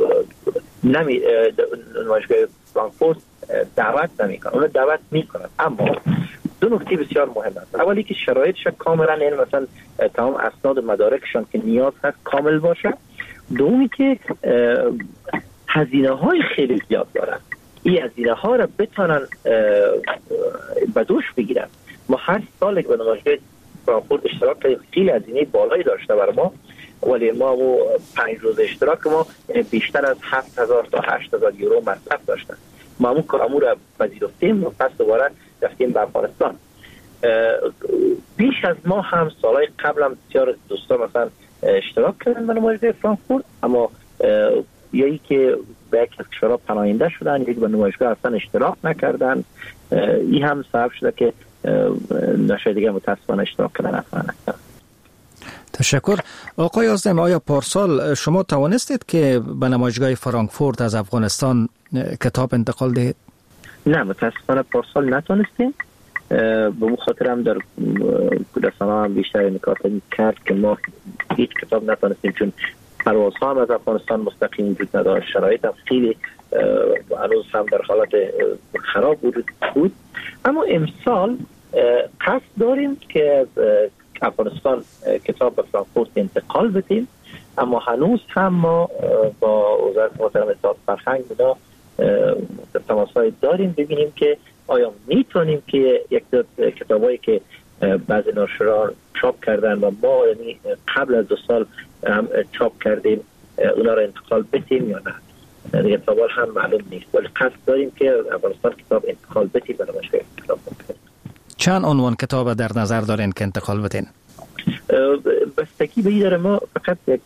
نمایشگاه فرانکفورت دعوت نمی کنن، اون دعوت می کنن، اما 2 نکته بسیار مهم است. اولی که شرایطش کاملا مثلا تمام اسناد و مدارکشان که نیاز هست کامل باشه. دومی که هزینه های خیلی زیاد دارن، این هزینه ها را بتونن به دوش بگیرن. ما هر سال که به نمایشگاه فرانکفورت اشتراک کردیم خیلی هزینه بالایی داشته برای ما، ولی ما 5 روز اشتراک ما بیشتر از 7000 تا 8000 یورو مصرف داشتن. ما همون کارمون را پذیرفتیم و پس دوباره رفتیم به افغانستان. بیش از ما هم سالهای قبل هم بسیار دوستان مثلا اشتراک کردن به نمایشگاه فرانکفورت، اما یکی که به یک از کشورها پناهنده شدن، یکی به نمایشگاه اصلا اشتراک نکردن. این هم سبب شده که نشای دیگه متاسفانه اشتراک کردن اصلا نکردن. تشکر. آقای عازم، آیا پارسال شما توانستید که به نمایشگاه فرانکفورت از افغانستان کتاب انتقال دهید؟ نه، متاسفانه پارسال نتونستیم. به اون خاطر هم در رسانه‌ها هم بیشتر نکات کرد که ما هیچ کتاب نتونستیم، چون پروازها هم از افغانستان مستقیم وجود نداشت، شرایط هم خیلی هنوز هم در حالت خراب بود. اما امسال قصد داریم که از افغانستان کتاب به فرانکفورت انتقال بدیم، اما هنوز هم ما با وزارت محترم اطلاعات فرهنگ تماس‌های داریم ببینیم که آیا میتونیم که یک کتابایی که بعضی ناشران چاپ کردن و ما یعنی قبل از 2 سال هم چاپ کردیم اونا را انتقال بدیم یا نه. دیگه کتابا هم معلوم نیست، ولی قصد داریم که افغانستان کتاب انتقال بدیم به نمایشگاه کتاب. چند عنوان کتاب در نظر دارین که انتقال بدین؟ بستگی به این داره. ما فقط یک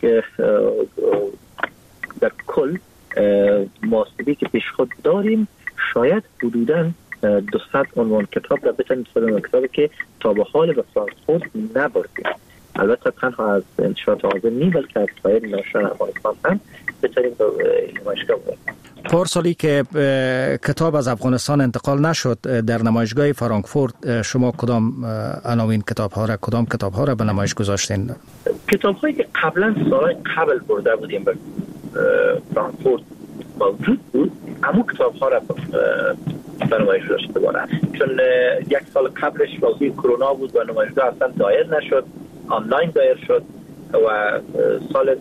در کل محاسبی که پیش خود داریم شاید حدوداً 200 عنوان کتاب را بتونیم استفاده کتابی که تا به حال به فرانکفورت نبردیم. البته تنها از انتشارات عازم نی، بلکه از سایر ناشران افغانستان هم بتونیم به نمایشگاه ببریم. پارسالی که کتاب از افغانستان انتقال نشد در نمایشگاه فرانکفورت، شما کدام عناوین کدام کتاب ها را به نمایش گذاشتین؟ کتاب هایی که قبلا سالهای قبل برده بودیم به فرانکفورت موجود بود، اما کتاب ها را به نمایش گذاشته بودن، چون 1 سال قبلش موضوع کرونا بود و نمایشگاه اصلا دایر نشد، آنلاین دایر شد و سال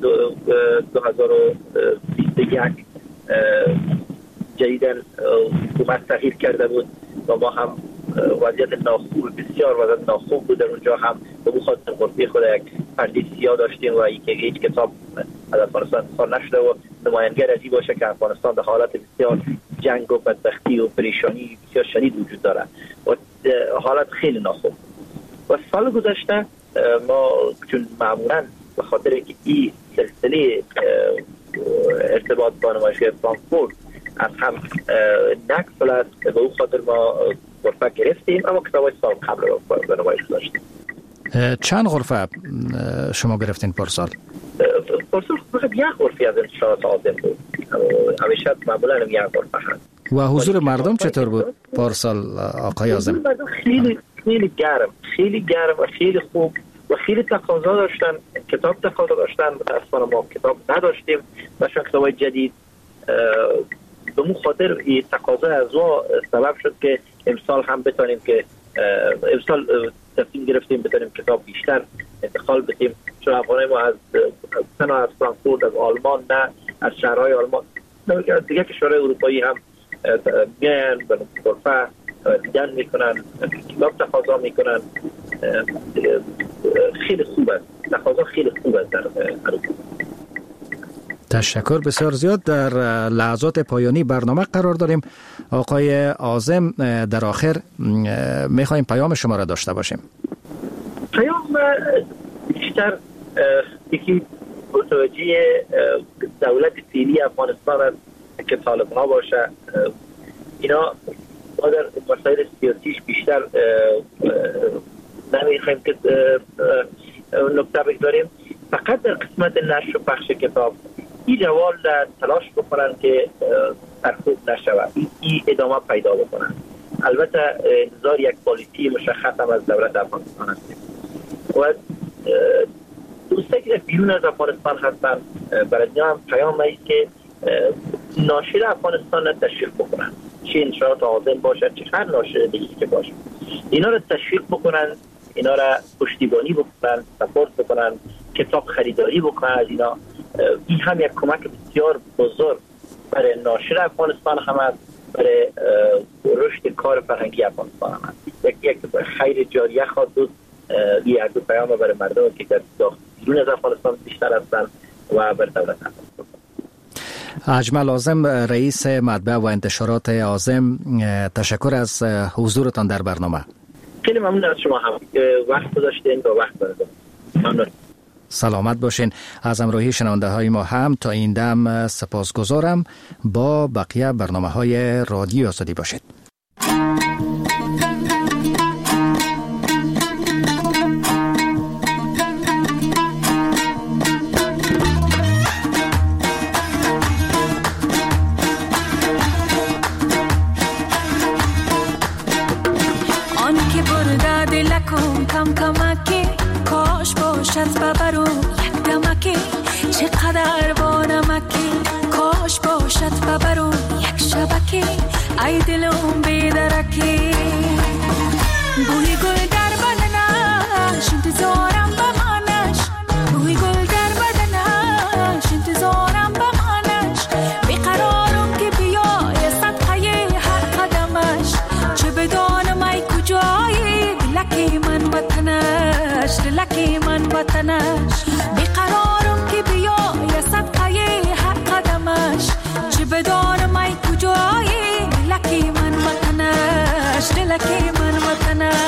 2021 جدیداً حکومت تغییر کرده بود و ما هم وضعیت بسیار وضعیت ناخوب بود در اونجا. هم به خاطر غرفه خود یک پرده سیاه داشتیم و هیچ کتاب از افغانستان انتقال نشده و نمایانگر عجیب باشه که افغانستان در حالت بسیار جنگ و بدبختی و پریشانی بسیار شدید وجود داره و حالت خیلی ناخوب. و سال گذشته ما چون معمولاً به خاطر که این سلسله ارتباط با نمایشگاه فرانکفورت از هم نقص است، به اون خاطر ما غرفه گرفتیم، اما کتابای سال قبل رو به نمایش داشتیم. چند غرفه شما گرفتین پارسال؟ پارسال فقط 1 غرفه از انتشارات عازم بود، همیشه معمولا 1 غرفه هست. و حضور مردم چطور بود پارسال آقای عازم؟ مردم خیلی گرم و خیلی خوب و خیلی تقاضا داشتن، کتاب تقاضا داشتن. متاسفانه ما کتاب نداشتیم، داشتن کتابای جدید. به اون خاطر این تقاضا از ما سبب شد که امسال هم بتونیم که امسال تصمیم گرفتیم بتونیم کتاب بیشتر انتقال بدیم، چون افغانای ما از فرانکفورت، از آلمان، نه از شهرهای آلمان، دیگه کشورهای اروپایی هم میاین به غرفه دیدن میکنن، کتاب تقاضا میکنن. خیلی خوب است، تقاضا خیلی خوب است در عروض. تشکر بسیار زیاد. در لحظات پایانی برنامه قرار داریم. آقای عازم، در آخر میخوایم پیام شما را داشته باشیم. پیام بیشتر یکی متوجه دولت فعلی افغانستان است که طالب ها باشه. اینا ما در مسائل سیاسیش بیشتر نمیخوایم که نکته بگذاریم. فقط در قسمت نشر و پخش کتاب این روال تلاش بکنن که سرکوب نشود، این ادامه پیدا بکنن. البته انتظار یک پالیسی مشخص هم از دولت افغانستان هستیم و دوستایی که بیرون از افغانستان هستن برای هم پیام است که ناشر افغانستان را تشویق بکنن، چه انشاءات عازم باشه چه هر ناشر دیگه که باشه، اینا را تشویق بکنن، اینا را پشتیبانی بکنن، سپورت بکنن، کتاب خریداری بکنن از اینا. این هم یک کمک بسیار بزرگ برای ناشر افغانستان هم است، برای رشد کار فرهنگی افغانستان هم است. یک خیر جاریه خواهد بود. یک دو پیام برای مردم که در بیرون از افغانستان بیشتر هستند و بر دولت افغانستان. اجمل عازم، رئیس مطبع و انتشارات عازم، تشکر از حضورتان در برنامه. خیلی ممنون از شما هم وقت گذاشتین و وقت بردید. ممنون. سلامت باشین. از همراهی شنونده های ما هم تا این دم سپاسگزارم. با بقیه برنامه های رادیو آزادی باشید. آن که برده دلکم کم کمکی، کاش باشد ببرو یک دمکی، چقدر با نمکی، کاش باشد ببرو یک شبکی، ای دلم بیدرکی. بوی گل در بدنش انتظارم بمانش، بوی گل در بدنش انتظارم بمانش، بیقرارم که بیای صدقه هر قدمش، چه بدانم ای کجایی دلکی من وطنش، دلکی من وطنش، بیقرارم که بیای صدقه هر قدمش، چه بدانم ای کجایی دلکی من وطنش، دلکی من وطنش.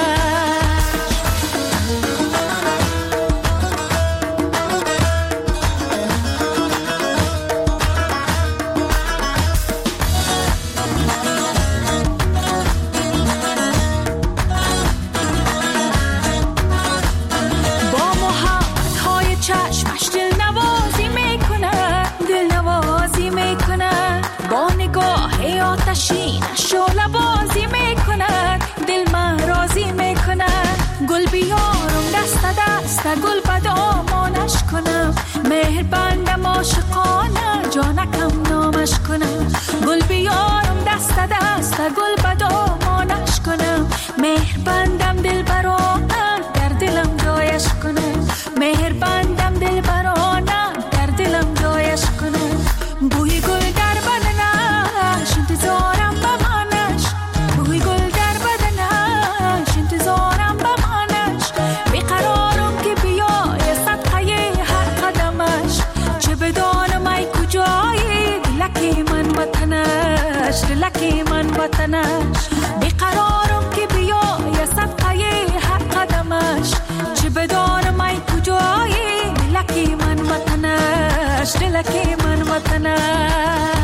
شعله بازی میکند، دل من راضی میکند، گل بیارم دست دست گل بدامانش کنم، مهر بندم عاشقانه جانکم نامش کنم، گل بیارم دست دست گل بدامانش کنم، مهر بندم دل برانه در دلم جایش کنم، مهر بندم دل برانه در دلم جایش کنم. بوی گل در بدنش انتظارم بمانش، بوی گل در بدنش انتظارم بمانش، بیقرارم که بیای صدقه هر قدمش، چه بدانم ای کجایی دلکی من وطنش، دلکی من وطنش، بیقرارم که بیای صدقه هر قدمش، چه بدانم ای کجایی دلکی من وطنش، دلکی من وطنش.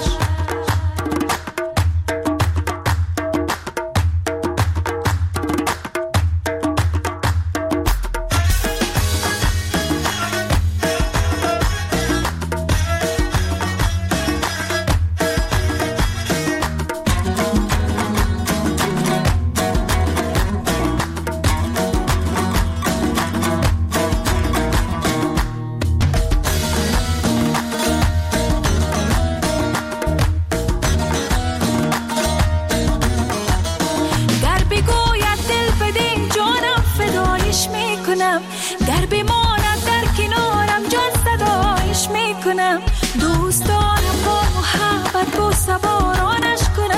گر بماند در کنارم جان صدایش میکنم، دوست دارم با محبت بوسه بارانش کنم،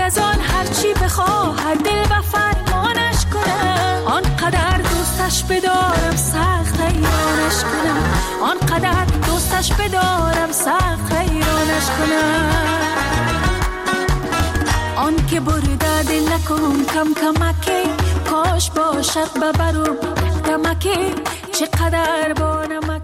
از آن هرچی بخواهد دل و فرمانش کنم. آنقدر دوستش بدارم سخت حیرانش کنم. آنقدر دوستش بدارم سخت حیرانش کنم. آن که برده دل نکن کم کمکی، کاش باشد ببرم دمکی، چقدر با نمک